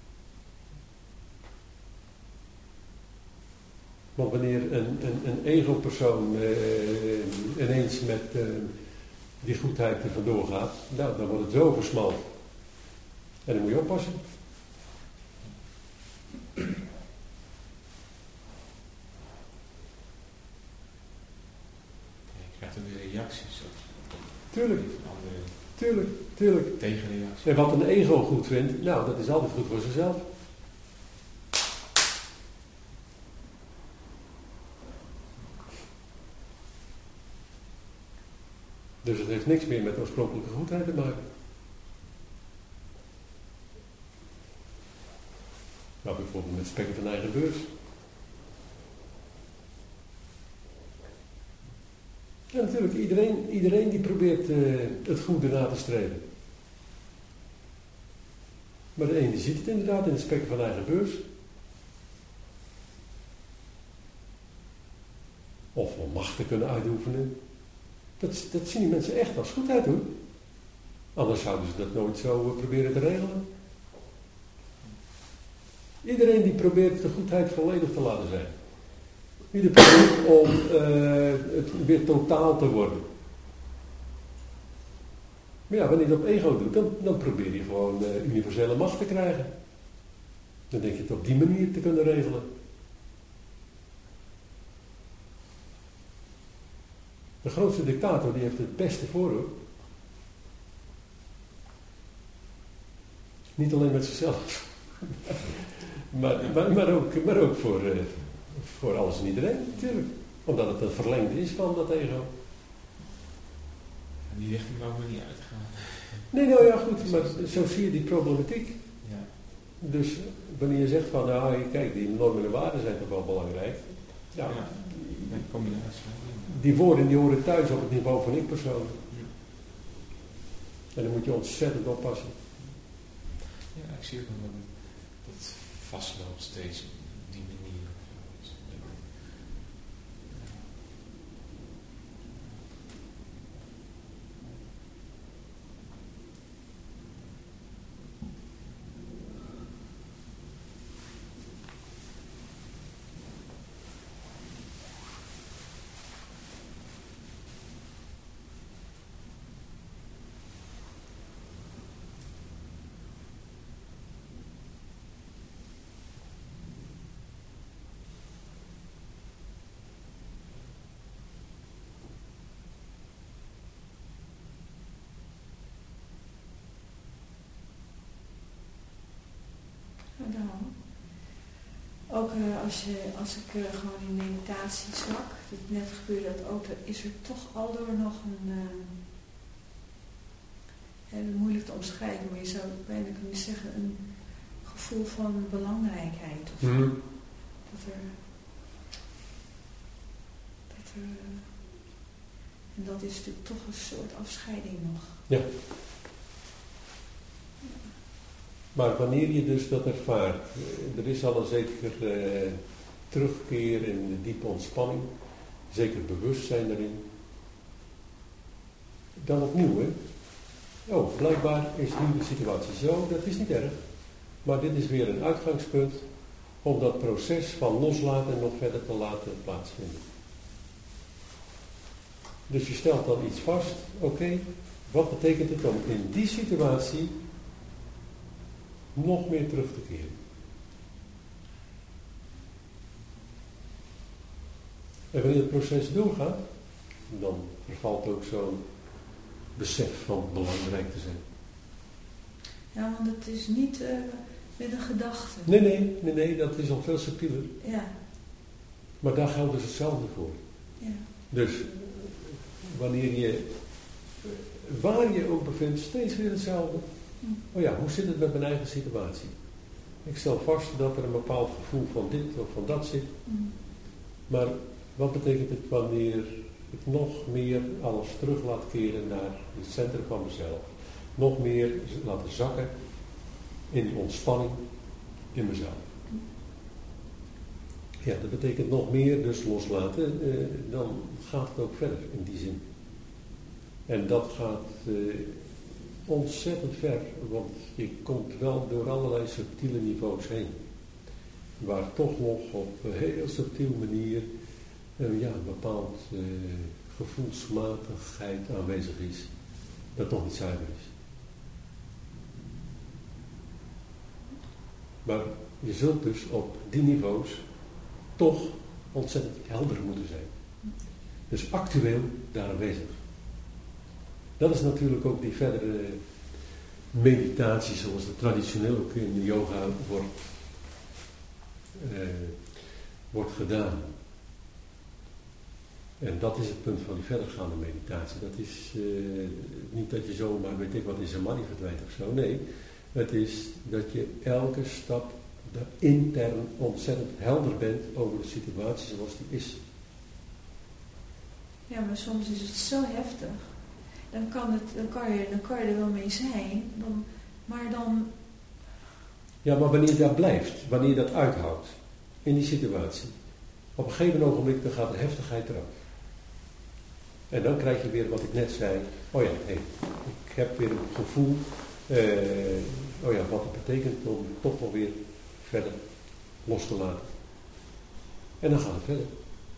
Speaker 1: Want wanneer een, een, een ego-persoon uh, ineens met uh, die goedheid er vandoor gaat, nou, dan wordt het zo versmalt. En dan moet je oppassen.
Speaker 2: Je krijgt dan weer reacties op.
Speaker 1: Tuurlijk.
Speaker 2: Andere
Speaker 1: Tuurlijk, tuurlijk.
Speaker 2: tegenreacties.
Speaker 1: En wat een ego goed vindt, nou, dat is altijd goed voor zichzelf. Dus het heeft niks meer met oorspronkelijke goedheid te maken. Nou, bijvoorbeeld met spekken van eigen beurs. Ja, natuurlijk, iedereen, iedereen die probeert uh, het goede na te streven. Maar de ene die ziet het inderdaad in het spekken van eigen beurs. Of om macht te kunnen uitoefenen. Dat, dat zien die mensen echt als goedheid doen. Anders zouden ze dat nooit zo proberen te regelen. Iedereen die probeert de goedheid volledig te laten zijn. Iedereen probeert om uh, het weer totaal te worden. Maar ja, wanneer je het op ego doet, dan, dan probeer je gewoon uh, universele macht te krijgen. Dan denk je het op die manier te kunnen regelen. De grootste dictator die heeft het beste voor, hoor. Niet alleen met zichzelf. maar, maar, maar, ook, maar ook voor, uh, voor alles en iedereen, natuurlijk. Omdat het een verlengde is van dat ego.
Speaker 2: En die richting wou ik niet uitgaan.
Speaker 1: Nee, nou ja, goed, maar zo zie je die problematiek.
Speaker 2: Ja.
Speaker 1: Dus wanneer je zegt van, nou kijk, die normen en waarden zijn toch wel belangrijk. Nou,
Speaker 2: Ja, een combinatie.
Speaker 1: die woorden die horen thuis op het niveau van ik-persoon. En dan moet je ontzettend oppassen.
Speaker 2: Ja, ik zie ook wel dat het vastloopt steeds op die manier.
Speaker 7: Dan. Ook uh, als, je, als ik uh, gewoon in meditatie zak, dat net gebeurde dat ook, is er toch aldoor nog een, uh, uh, moeilijk te omschrijven, maar je zou bijna kunnen zeggen, een gevoel van belangrijkheid. Of
Speaker 1: Mm.
Speaker 7: dat er, dat er, uh, en dat is natuurlijk toch een soort afscheiding nog.
Speaker 1: Ja. Maar wanneer je dus dat ervaart, er is al een zeker uh, terugkeer in de diepe ontspanning, zeker bewustzijn daarin. Dan opnieuw, hè. Oh, blijkbaar is nu de situatie zo, dat is niet erg. Maar dit is weer een uitgangspunt om dat proces van loslaten nog verder te laten plaatsvinden. Dus je stelt dan iets vast, oké, okay, wat betekent het om in die situatie nog meer terug te keren? En wanneer het proces doorgaat, dan vervalt ook zo'n besef van belangrijk te zijn.
Speaker 7: Ja, want het is niet uh, met een gedachte.
Speaker 1: Nee, nee, nee, nee, dat is al veel subtieler.
Speaker 7: Ja.
Speaker 1: Maar daar geldt dus hetzelfde voor.
Speaker 7: Ja.
Speaker 1: Dus wanneer je, waar je ook bevindt, steeds weer hetzelfde.
Speaker 7: Hm.
Speaker 1: Oh ja, hoe zit het met mijn eigen situatie? Ik stel vast dat er een bepaald gevoel van dit of van dat zit.
Speaker 7: Hm.
Speaker 1: Maar wat betekent het wanneer ik nog meer alles terug laat keren naar het centrum van mezelf? Nog meer laten zakken in die ontspanning in mezelf. Ja, dat betekent nog meer dus loslaten, eh, dan gaat het ook verder in die zin. En dat gaat eh, ontzettend ver, want je komt wel door allerlei subtiele niveaus heen. Waar toch nog op een heel subtiele manier uh, ja, een bepaald uh, gevoelsmatigheid aanwezig is, dat nog niet zuiver is. Maar je zult dus op die niveaus toch ontzettend helder moeten zijn. Dus actueel daar aanwezig. Dat is natuurlijk ook die verdere meditatie zoals het traditioneel ook in de yoga wordt, uh, wordt gedaan. En dat is het punt van die verdergaande meditatie. Dat is uh, niet dat je zomaar weet ik wat in samadhi verdwijnt of zo. Nee, het is dat je elke stap intern ontzettend helder bent over de situatie zoals die is.
Speaker 7: Ja, maar soms is het zo heftig. Dan kan, het, dan kan, je, dan kan je er wel mee zijn, dan, maar dan...
Speaker 1: Ja, maar wanneer je daar blijft, wanneer je dat uithoudt, in die situatie, op een gegeven ogenblik dan gaat de heftigheid eraf. En dan krijg je weer wat ik net zei, oh ja, hey, ik heb weer een gevoel, uh, oh ja, wat het betekent om toch wel weer verder los te laten. En dan gaat het verder.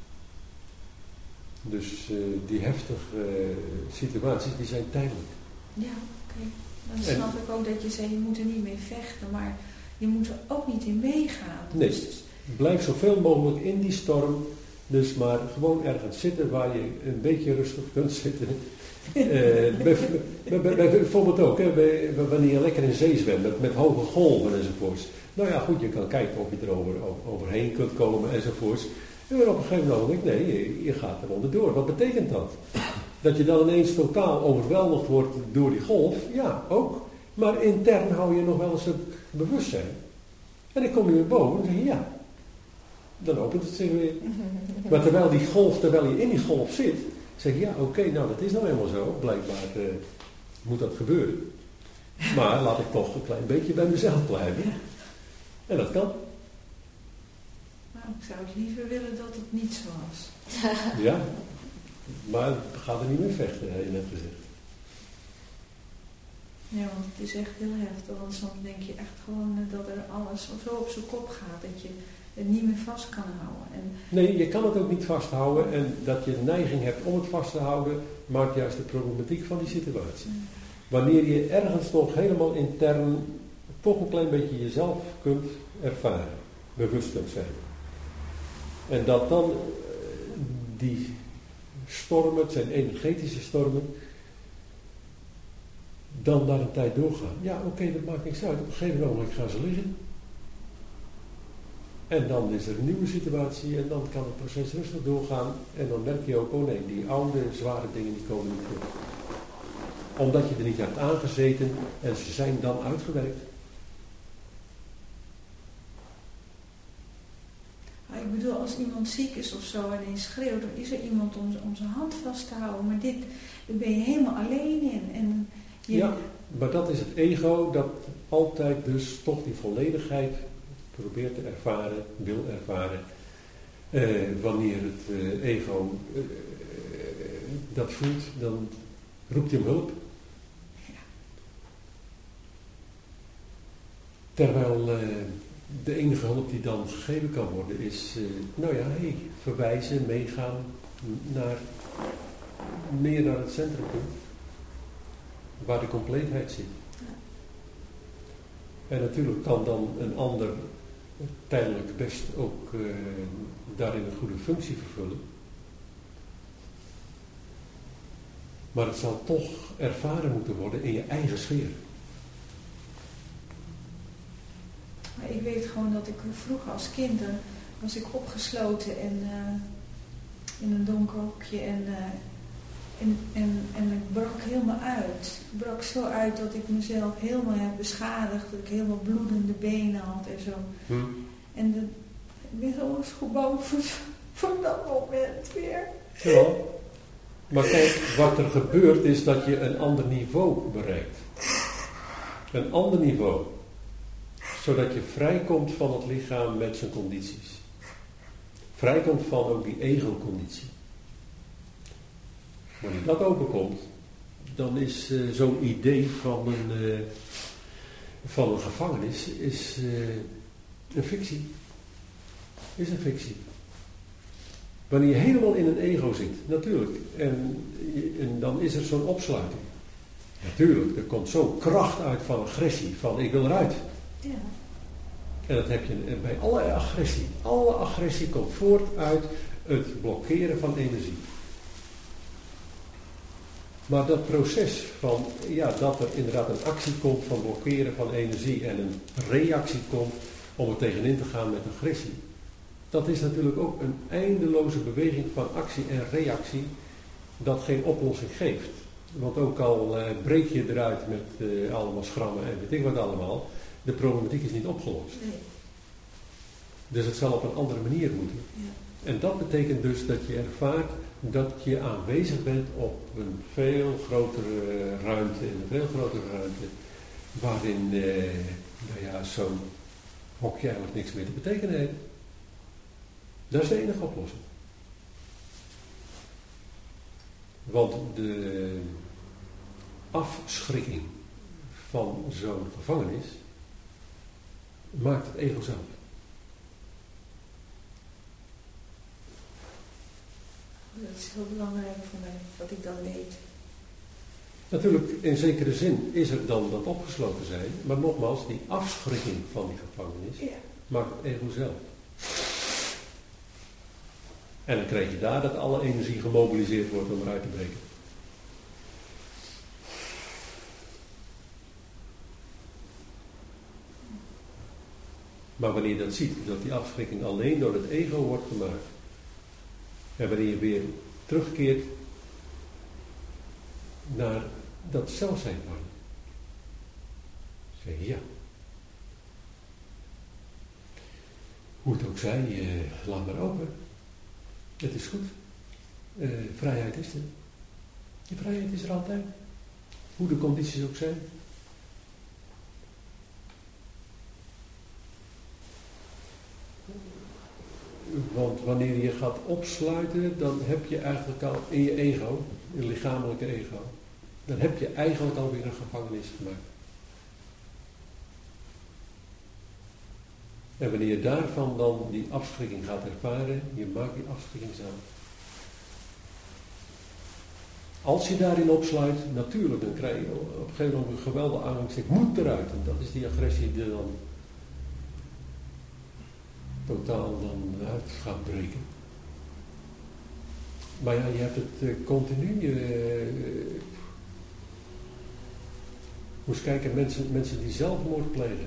Speaker 1: Dus uh, die heftige uh, situaties, die zijn tijdelijk.
Speaker 7: Ja, oké. Okay. Dan snap en, ik ook dat je zei, je moet er niet mee vechten, maar je moet er ook niet in meegaan.
Speaker 1: Nee,
Speaker 7: dus,
Speaker 1: blijf zoveel mogelijk in die storm, dus maar gewoon ergens zitten waar je een beetje rustig kunt zitten. uh, bijvoorbeeld ook, hè, bij, wanneer je lekker in zee zwemt, met, met hoge golven enzovoorts. Nou ja, goed, je kan kijken of je er over, over, overheen kunt komen enzovoorts. En op een gegeven moment, nee, je, je gaat er onderdoor. Wat betekent dat? Dat je dan ineens totaal overweldigd wordt door die golf? Ja, ook. Maar intern hou je nog wel eens het bewustzijn. En dan kom je weer boven en zeg je ja. Dan opent het zich weer. Maar terwijl die golf, terwijl je in die golf zit, zeg je ja, oké, okay, nou dat is nou helemaal zo. Blijkbaar uh, moet dat gebeuren. Maar laat ik toch een klein beetje bij mezelf blijven. En dat kan.
Speaker 7: Nou, ik zou het liever willen dat het niet zo was.
Speaker 1: Ja, maar ga er niet mee vechten, heb je net gezegd.
Speaker 7: Ja, want het is echt heel heftig. Want soms denk je echt gewoon dat er alles zo op zijn kop gaat. Dat je het niet meer vast kan houden. En
Speaker 1: nee, je kan het ook niet vasthouden. En dat je de neiging hebt om het vast te houden, maakt juist de problematiek van die situatie. Ja. Wanneer je ergens nog helemaal intern toch een klein beetje jezelf kunt ervaren. Bewust kunt zijn. En dat dan die stormen, het zijn energetische stormen, dan daar een tijd doorgaan. Ja, oké, okay, dat maakt niks uit. Op een gegeven moment gaan ze liggen. En dan is er een nieuwe situatie en dan kan het proces rustig doorgaan. En dan merk je ook, oh nee, die oude, zware dingen die komen niet terug. Omdat je er niet hebt aangezeten en ze zijn dan uitgewerkt.
Speaker 7: Ik bedoel, als iemand ziek is of zo en hij schreeuwt, dan is er iemand om, om zijn hand vast te houden. Maar dit, daar ben je helemaal alleen in. En je,
Speaker 1: ja, Maar dat is het ego dat altijd dus toch die volledigheid probeert te ervaren, wil ervaren. Eh, wanneer het eh, ego eh, dat voelt, dan roept hij om hulp. Terwijl uh, de enige hulp die dan gegeven kan worden is, uh, nou ja, hey, verwijzen, meegaan naar, meer naar het centrumpunt, waar de compleetheid zit. En natuurlijk kan dan een ander tijdelijk best ook uh, daarin een goede functie vervullen. Maar het zal toch ervaren moeten worden in je eigen sfeer.
Speaker 7: Maar ik weet gewoon dat ik vroeger als kind, dan was ik opgesloten en, uh, in een donker hokje en, uh, en, en, en ik brak helemaal uit. Ik brak zo uit dat ik mezelf helemaal heb beschadigd, dat ik helemaal bloedende benen had en zo. Hm. En de, ik ben zo eens goed bang voor, voor dat moment weer.
Speaker 1: Ja. Maar kijk, wat er gebeurt is dat je een ander niveau bereikt. Een ander niveau. Zodat je vrijkomt van het lichaam met zijn condities. Vrijkomt van ook die ego-conditie. Wanneer dat openkomt, dan is uh, zo'n idee van een, uh, van een gevangenis is, uh, een fictie. Is een fictie. Wanneer je helemaal in een ego zit, natuurlijk. En, en dan is er zo'n opsluiting. Natuurlijk, er komt zo'n kracht uit van agressie, van ik wil eruit.
Speaker 7: Ja.
Speaker 1: En dat heb je bij alle agressie. Alle agressie komt voort uit het blokkeren van energie. Maar dat proces van, ja, dat er inderdaad een actie komt van blokkeren van energie en een reactie komt om er tegenin te gaan met agressie. Dat is natuurlijk ook een eindeloze beweging van actie en reactie dat geen oplossing geeft. Want ook al uh, breek je eruit met uh, allemaal schrammen en weet ik wat allemaal, de problematiek is niet opgelost.
Speaker 7: Nee.
Speaker 1: Dus het zal op een andere manier moeten.
Speaker 7: Ja.
Speaker 1: En dat betekent dus dat je ervaart dat je aanwezig bent op een veel grotere ruimte, in een veel grotere ruimte, waarin uh, nou ja, zo'n hokje eigenlijk niks meer te betekenen heeft. Dat is de enige oplossing. Want de afschrikking van zo'n gevangenis maakt het ego zelf.
Speaker 7: Dat is heel belangrijk voor mij, wat ik dan weet.
Speaker 1: Natuurlijk, in zekere zin is er dan dat opgesloten zijn, maar nogmaals, die afschrikking van die gevangenis ja. maakt het ego zelf. En dan krijg je daar dat alle energie gemobiliseerd wordt om eruit te breken. Maar wanneer je dat ziet, dat die afschrikking alleen door het ego wordt gemaakt. En wanneer je weer terugkeert naar dat zelfzijn van je. Zeg je ja. Hoe het ook zij, eh, laat maar open. Het is goed. Uh, vrijheid is er. Die vrijheid is er altijd. Hoe de condities ook zijn. Want wanneer je gaat opsluiten, dan heb je eigenlijk al in je ego, in je lichamelijke ego, dan heb je eigenlijk alweer een gevangenis gemaakt. En wanneer je daarvan dan die afschrikking gaat ervaren, je maakt die afschrikking zelf. Als je daarin opsluit, natuurlijk, dan krijg je op een gegeven moment een geweldige angst. Ik moet eruit. En dat is die agressie die dan totaal dan uit gaat breken. Maar ja, je hebt het uh, continu. Uh, uh, moest kijken, mensen, mensen die zelfmoord plegen.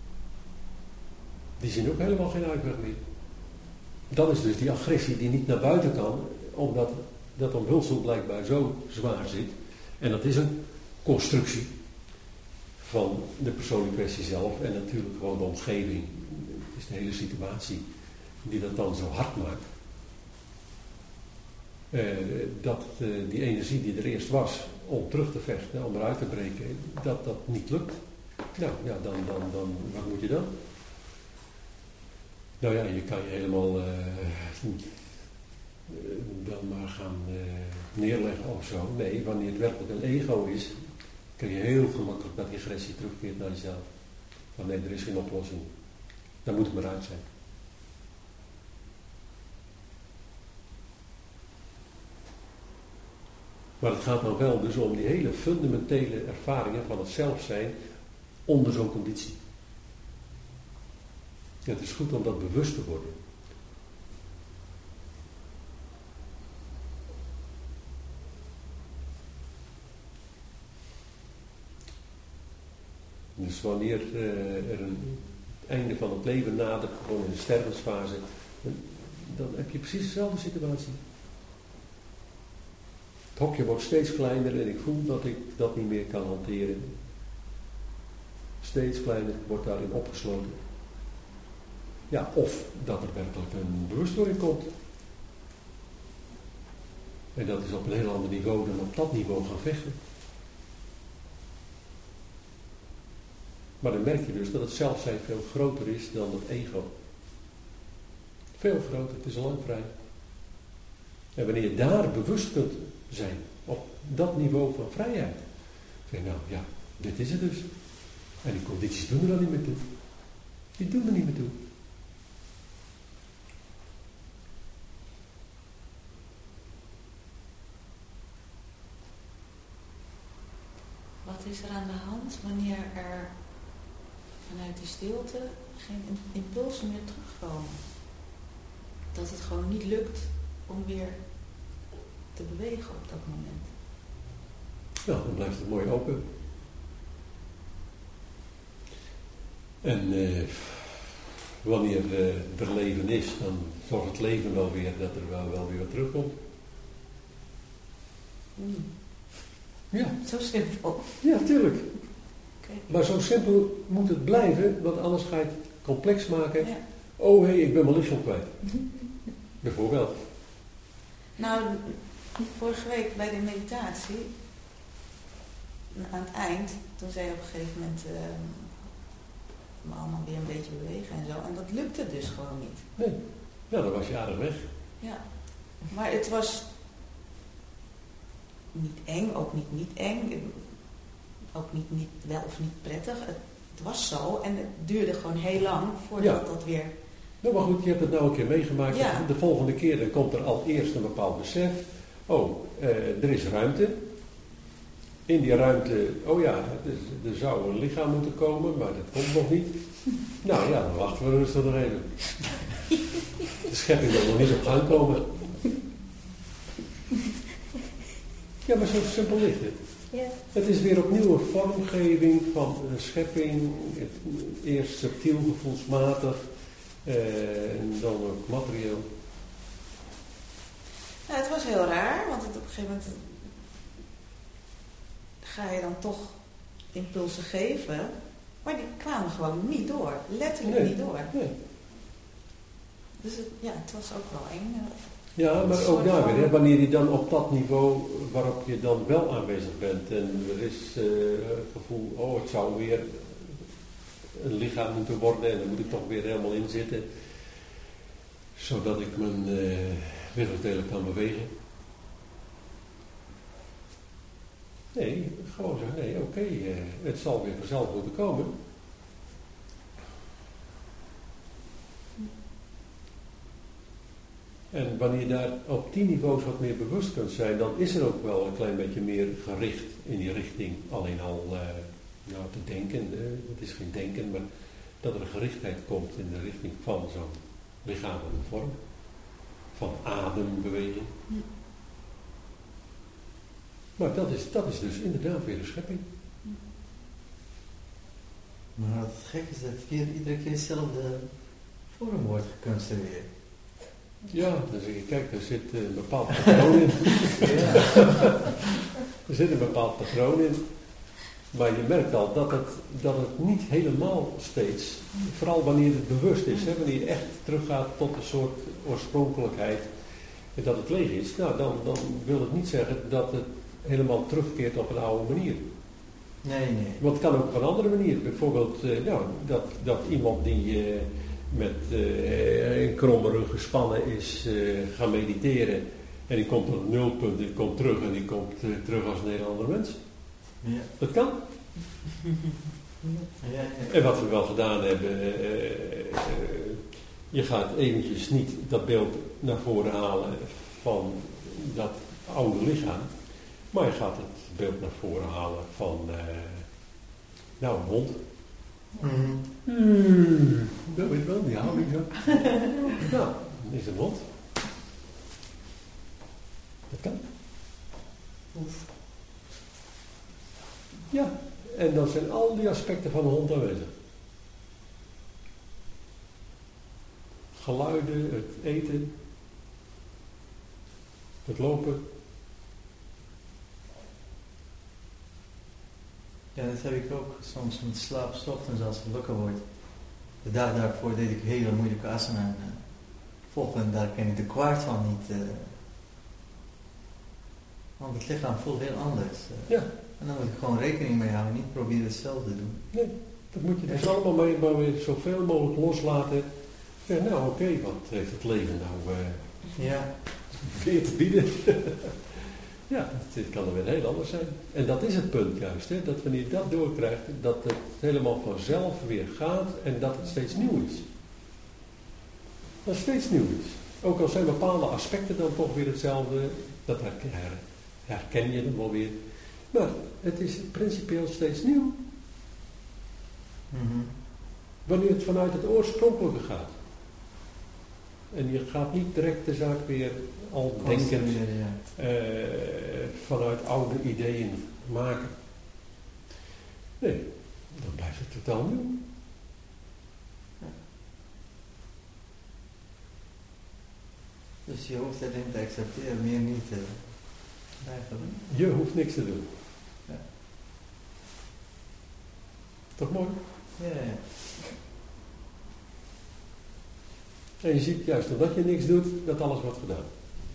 Speaker 1: Die zien ook helemaal geen uitweg meer. Dat is dus die agressie die niet naar buiten kan, omdat dat omhulsel blijkbaar zo zwaar zit. En dat is een constructie van de persoon in kwestie zelf en natuurlijk gewoon de omgeving. Het is de hele situatie die dat dan zo hard maakt. Uh, dat uh, die energie die er eerst was om terug te vechten, om eruit te breken, dat dat niet lukt. Nou ja, dan, dan, dan wat moet je dan? Nou ja, je kan je helemaal uh, dan maar gaan uh, neerleggen of zo. Nee, wanneer het werkelijk een ego is, kun je heel gemakkelijk dat die agressie terugkeert naar jezelf. Van nee, er is geen oplossing. Dan moet het maar uit zijn. Maar het gaat nou wel dus om die hele fundamentele ervaringen van het zelf zijn onder zo'n conditie. Het is goed om dat bewust te worden. Dus wanneer uh, er een einde van het leven nadert, gewoon in de stervensfase, dan heb je precies dezelfde situatie. Het hokje wordt steeds kleiner en ik voel dat ik dat niet meer kan hanteren. Steeds kleiner, wordt daarin opgesloten. Ja, of dat er werkelijk een bewustwording komt. En dat is op een heel ander niveau dan op dat niveau gaan vechten. Maar dan merk je dus dat het zelfzijn veel groter is dan het ego. Veel groter, het is lang vrij. En wanneer je daar bewust kunt zijn, op dat niveau van vrijheid, zeg je nou ja, dit is het dus. En die condities doen er dan niet meer toe. Die doen er niet meer toe.
Speaker 7: Wat is er aan de hand wanneer er vanuit die stilte geen impulsen meer terugkomen? Dat het gewoon niet lukt om weer te bewegen op dat moment.
Speaker 1: Nou, dan blijft het mooi open. En eh, wanneer eh, er leven is, dan zorgt het leven wel weer dat er wel, wel weer wat terugkomt.
Speaker 7: Mm.
Speaker 1: Ja.
Speaker 7: Zo simpel.
Speaker 1: Ja, tuurlijk.
Speaker 7: Okay.
Speaker 1: Maar zo simpel moet het blijven, want anders ga je het complex maken.
Speaker 7: Ja.
Speaker 1: Oh hé, hey, ik ben mijn lichaam kwijt. Bijvoorbeeld.
Speaker 7: Nou, vorige week bij de meditatie, aan het eind, toen zei je op een gegeven moment uh, me allemaal weer een beetje bewegen en zo. En dat lukte dus gewoon niet.
Speaker 1: Nee. Nou, dan was je aardig weg.
Speaker 7: Ja. Maar het was niet eng, ook niet niet eng. Ook niet, niet wel of niet prettig. Het, het was zo en het duurde gewoon heel lang voordat
Speaker 1: ja.
Speaker 7: dat weer...
Speaker 1: Nou, maar goed, je hebt het nou een keer meegemaakt.
Speaker 7: Ja.
Speaker 1: De volgende keer dan komt er al eerst een bepaald besef. Oh, eh, er is ruimte. In die ruimte, oh ja, er, er zou een lichaam moeten komen, maar dat komt nog niet. Nou ja, dan wachten we rustig nog even. De schepping wil nog niet op gang komen. Ja, maar zo simpel ligt het.
Speaker 7: Ja.
Speaker 1: Het is weer opnieuw een vormgeving van een schepping. Het, eerst subtiel, gevoelsmatig. Uh, en dan ook materieel.
Speaker 7: Nou, het was heel raar, want het, op een gegeven moment ga je dan toch impulsen geven, maar die kwamen gewoon niet door, letterlijk
Speaker 1: nee,
Speaker 7: niet door.
Speaker 1: Nee.
Speaker 7: Dus het, ja, het was ook wel eng.
Speaker 1: Ja, maar ook daar weer, hè, wanneer je dan op dat niveau waarop je dan wel aanwezig bent en er is uh, het gevoel, oh het zou weer een lichaam moeten worden en dan moet ik toch weer helemaal in zitten, zodat ik mijn uh, lichaamsdelen kan bewegen. Nee, gewoon zeggen, nee, oké, okay, uh, het zal weer vanzelf moeten komen. En wanneer je daar op die niveaus wat meer bewust kunt zijn, dan is er ook wel een klein beetje meer gericht in die richting. Alleen al uh, nou, te denken, uh, het is geen denken, maar dat er een gerichtheid komt in de richting van zo'n lichamelijke vorm. Van adembeweging.
Speaker 7: Hm.
Speaker 1: Maar dat is, dat is dus inderdaad weer de schepping.
Speaker 7: Hm.
Speaker 3: Maar het gek is dat weer iedere keer hetzelfde vorm wordt geconstrueerd.
Speaker 1: Ja, dan zeg je, kijk, er zit een bepaald patroon in. Ja. Er zit een bepaald patroon in. Maar je merkt al dat het, dat het niet helemaal steeds, vooral wanneer het bewust is, hè, wanneer je echt teruggaat tot een soort oorspronkelijkheid, en dat het leeg is, nou, dan, dan wil het niet zeggen dat het helemaal terugkeert op een oude manier.
Speaker 3: Nee, nee.
Speaker 1: Want het kan ook op een andere manier. Bijvoorbeeld uh, nou, dat, dat iemand die uh, met uh, een kromme rug gespannen is uh, gaan mediteren en die komt op het nulpunt, die komt terug en die komt uh, terug als een hele andere mens.
Speaker 3: Ja.
Speaker 1: Dat kan.
Speaker 3: Ja, ja.
Speaker 1: En wat we wel gedaan hebben, uh, uh, je gaat eventjes niet dat beeld naar voren halen van dat oude lichaam, maar je gaat het beeld naar voren halen van, uh, nou, een hond.
Speaker 3: Mm-hmm.
Speaker 1: Hmm, dat weet ik wel, die houding zo. Nou, dan is het een hond. Dat kan.
Speaker 3: Oef.
Speaker 1: Ja, en dan zijn al die aspecten van een hond aanwezig. Geluiden, het eten, het lopen.
Speaker 3: Ja, dat heb ik ook soms met slaap, 's ochtends als ik wakker word. De dag daarvoor deed ik hele moeilijke asana. En uh, volgende dag ken ik de kwart van niet. Uh, want het lichaam voelt heel anders. Uh,
Speaker 1: Ja.
Speaker 3: En dan moet ik gewoon rekening mee houden, niet proberen hetzelfde te doen.
Speaker 1: Nee, dat moet je dus allemaal mee, maar weer zoveel mogelijk loslaten. Zeg, nou oké, okay, wat heeft het leven nou uh,
Speaker 3: Ja.
Speaker 1: weer te bieden? Ja, het kan er weer heel anders zijn. En dat is het punt juist, hè, dat wanneer je dat doorkrijgt, dat het helemaal vanzelf weer gaat en dat het steeds nieuw is. Dat het steeds nieuw is. Ook al zijn bepaalde aspecten dan toch weer hetzelfde, dat herken, herken je dan wel weer. Maar het is principieel steeds nieuw.
Speaker 3: Mm-hmm.
Speaker 1: Wanneer het vanuit het oorspronkelijke gaat. En je gaat niet direct de zaak weer al denkend
Speaker 3: ja.
Speaker 1: uh, vanuit oude ideeën maken. Nee, dan blijft het totaal nieuw.
Speaker 3: Ja. Dus je hoeft het niet te accepteren, meer niet te blijven doen.
Speaker 1: Je hoeft niks te doen.
Speaker 3: Ja.
Speaker 1: Toch mooi?
Speaker 3: Ja, ja.
Speaker 1: En je ziet juist omdat je niks doet, dat alles wordt gedaan.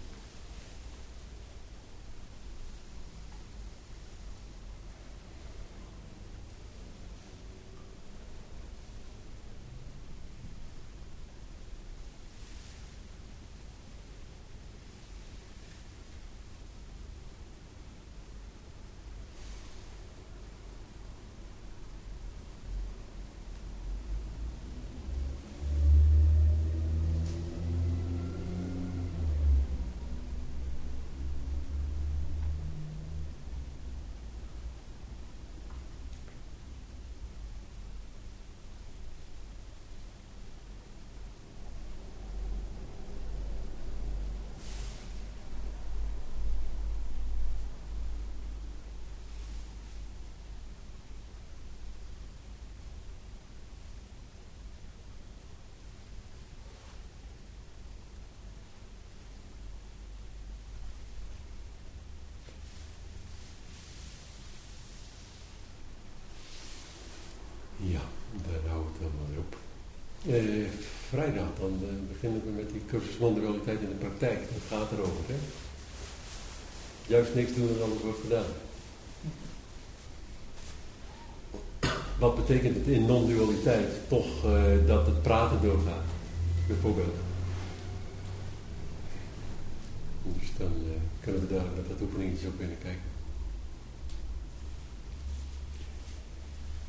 Speaker 1: Ja, daar houdt het dan maar op. Uh, vrijdag dan uh, beginnen we met die cursus non-dualiteit in de praktijk. Dat gaat erover, hè? Juist niks doen en alles wordt gedaan. Wat betekent het in non-dualiteit? Toch uh, dat het praten doorgaat, bijvoorbeeld. Dus dan uh, kunnen we daar met dat oefeningetje op binnen kijken.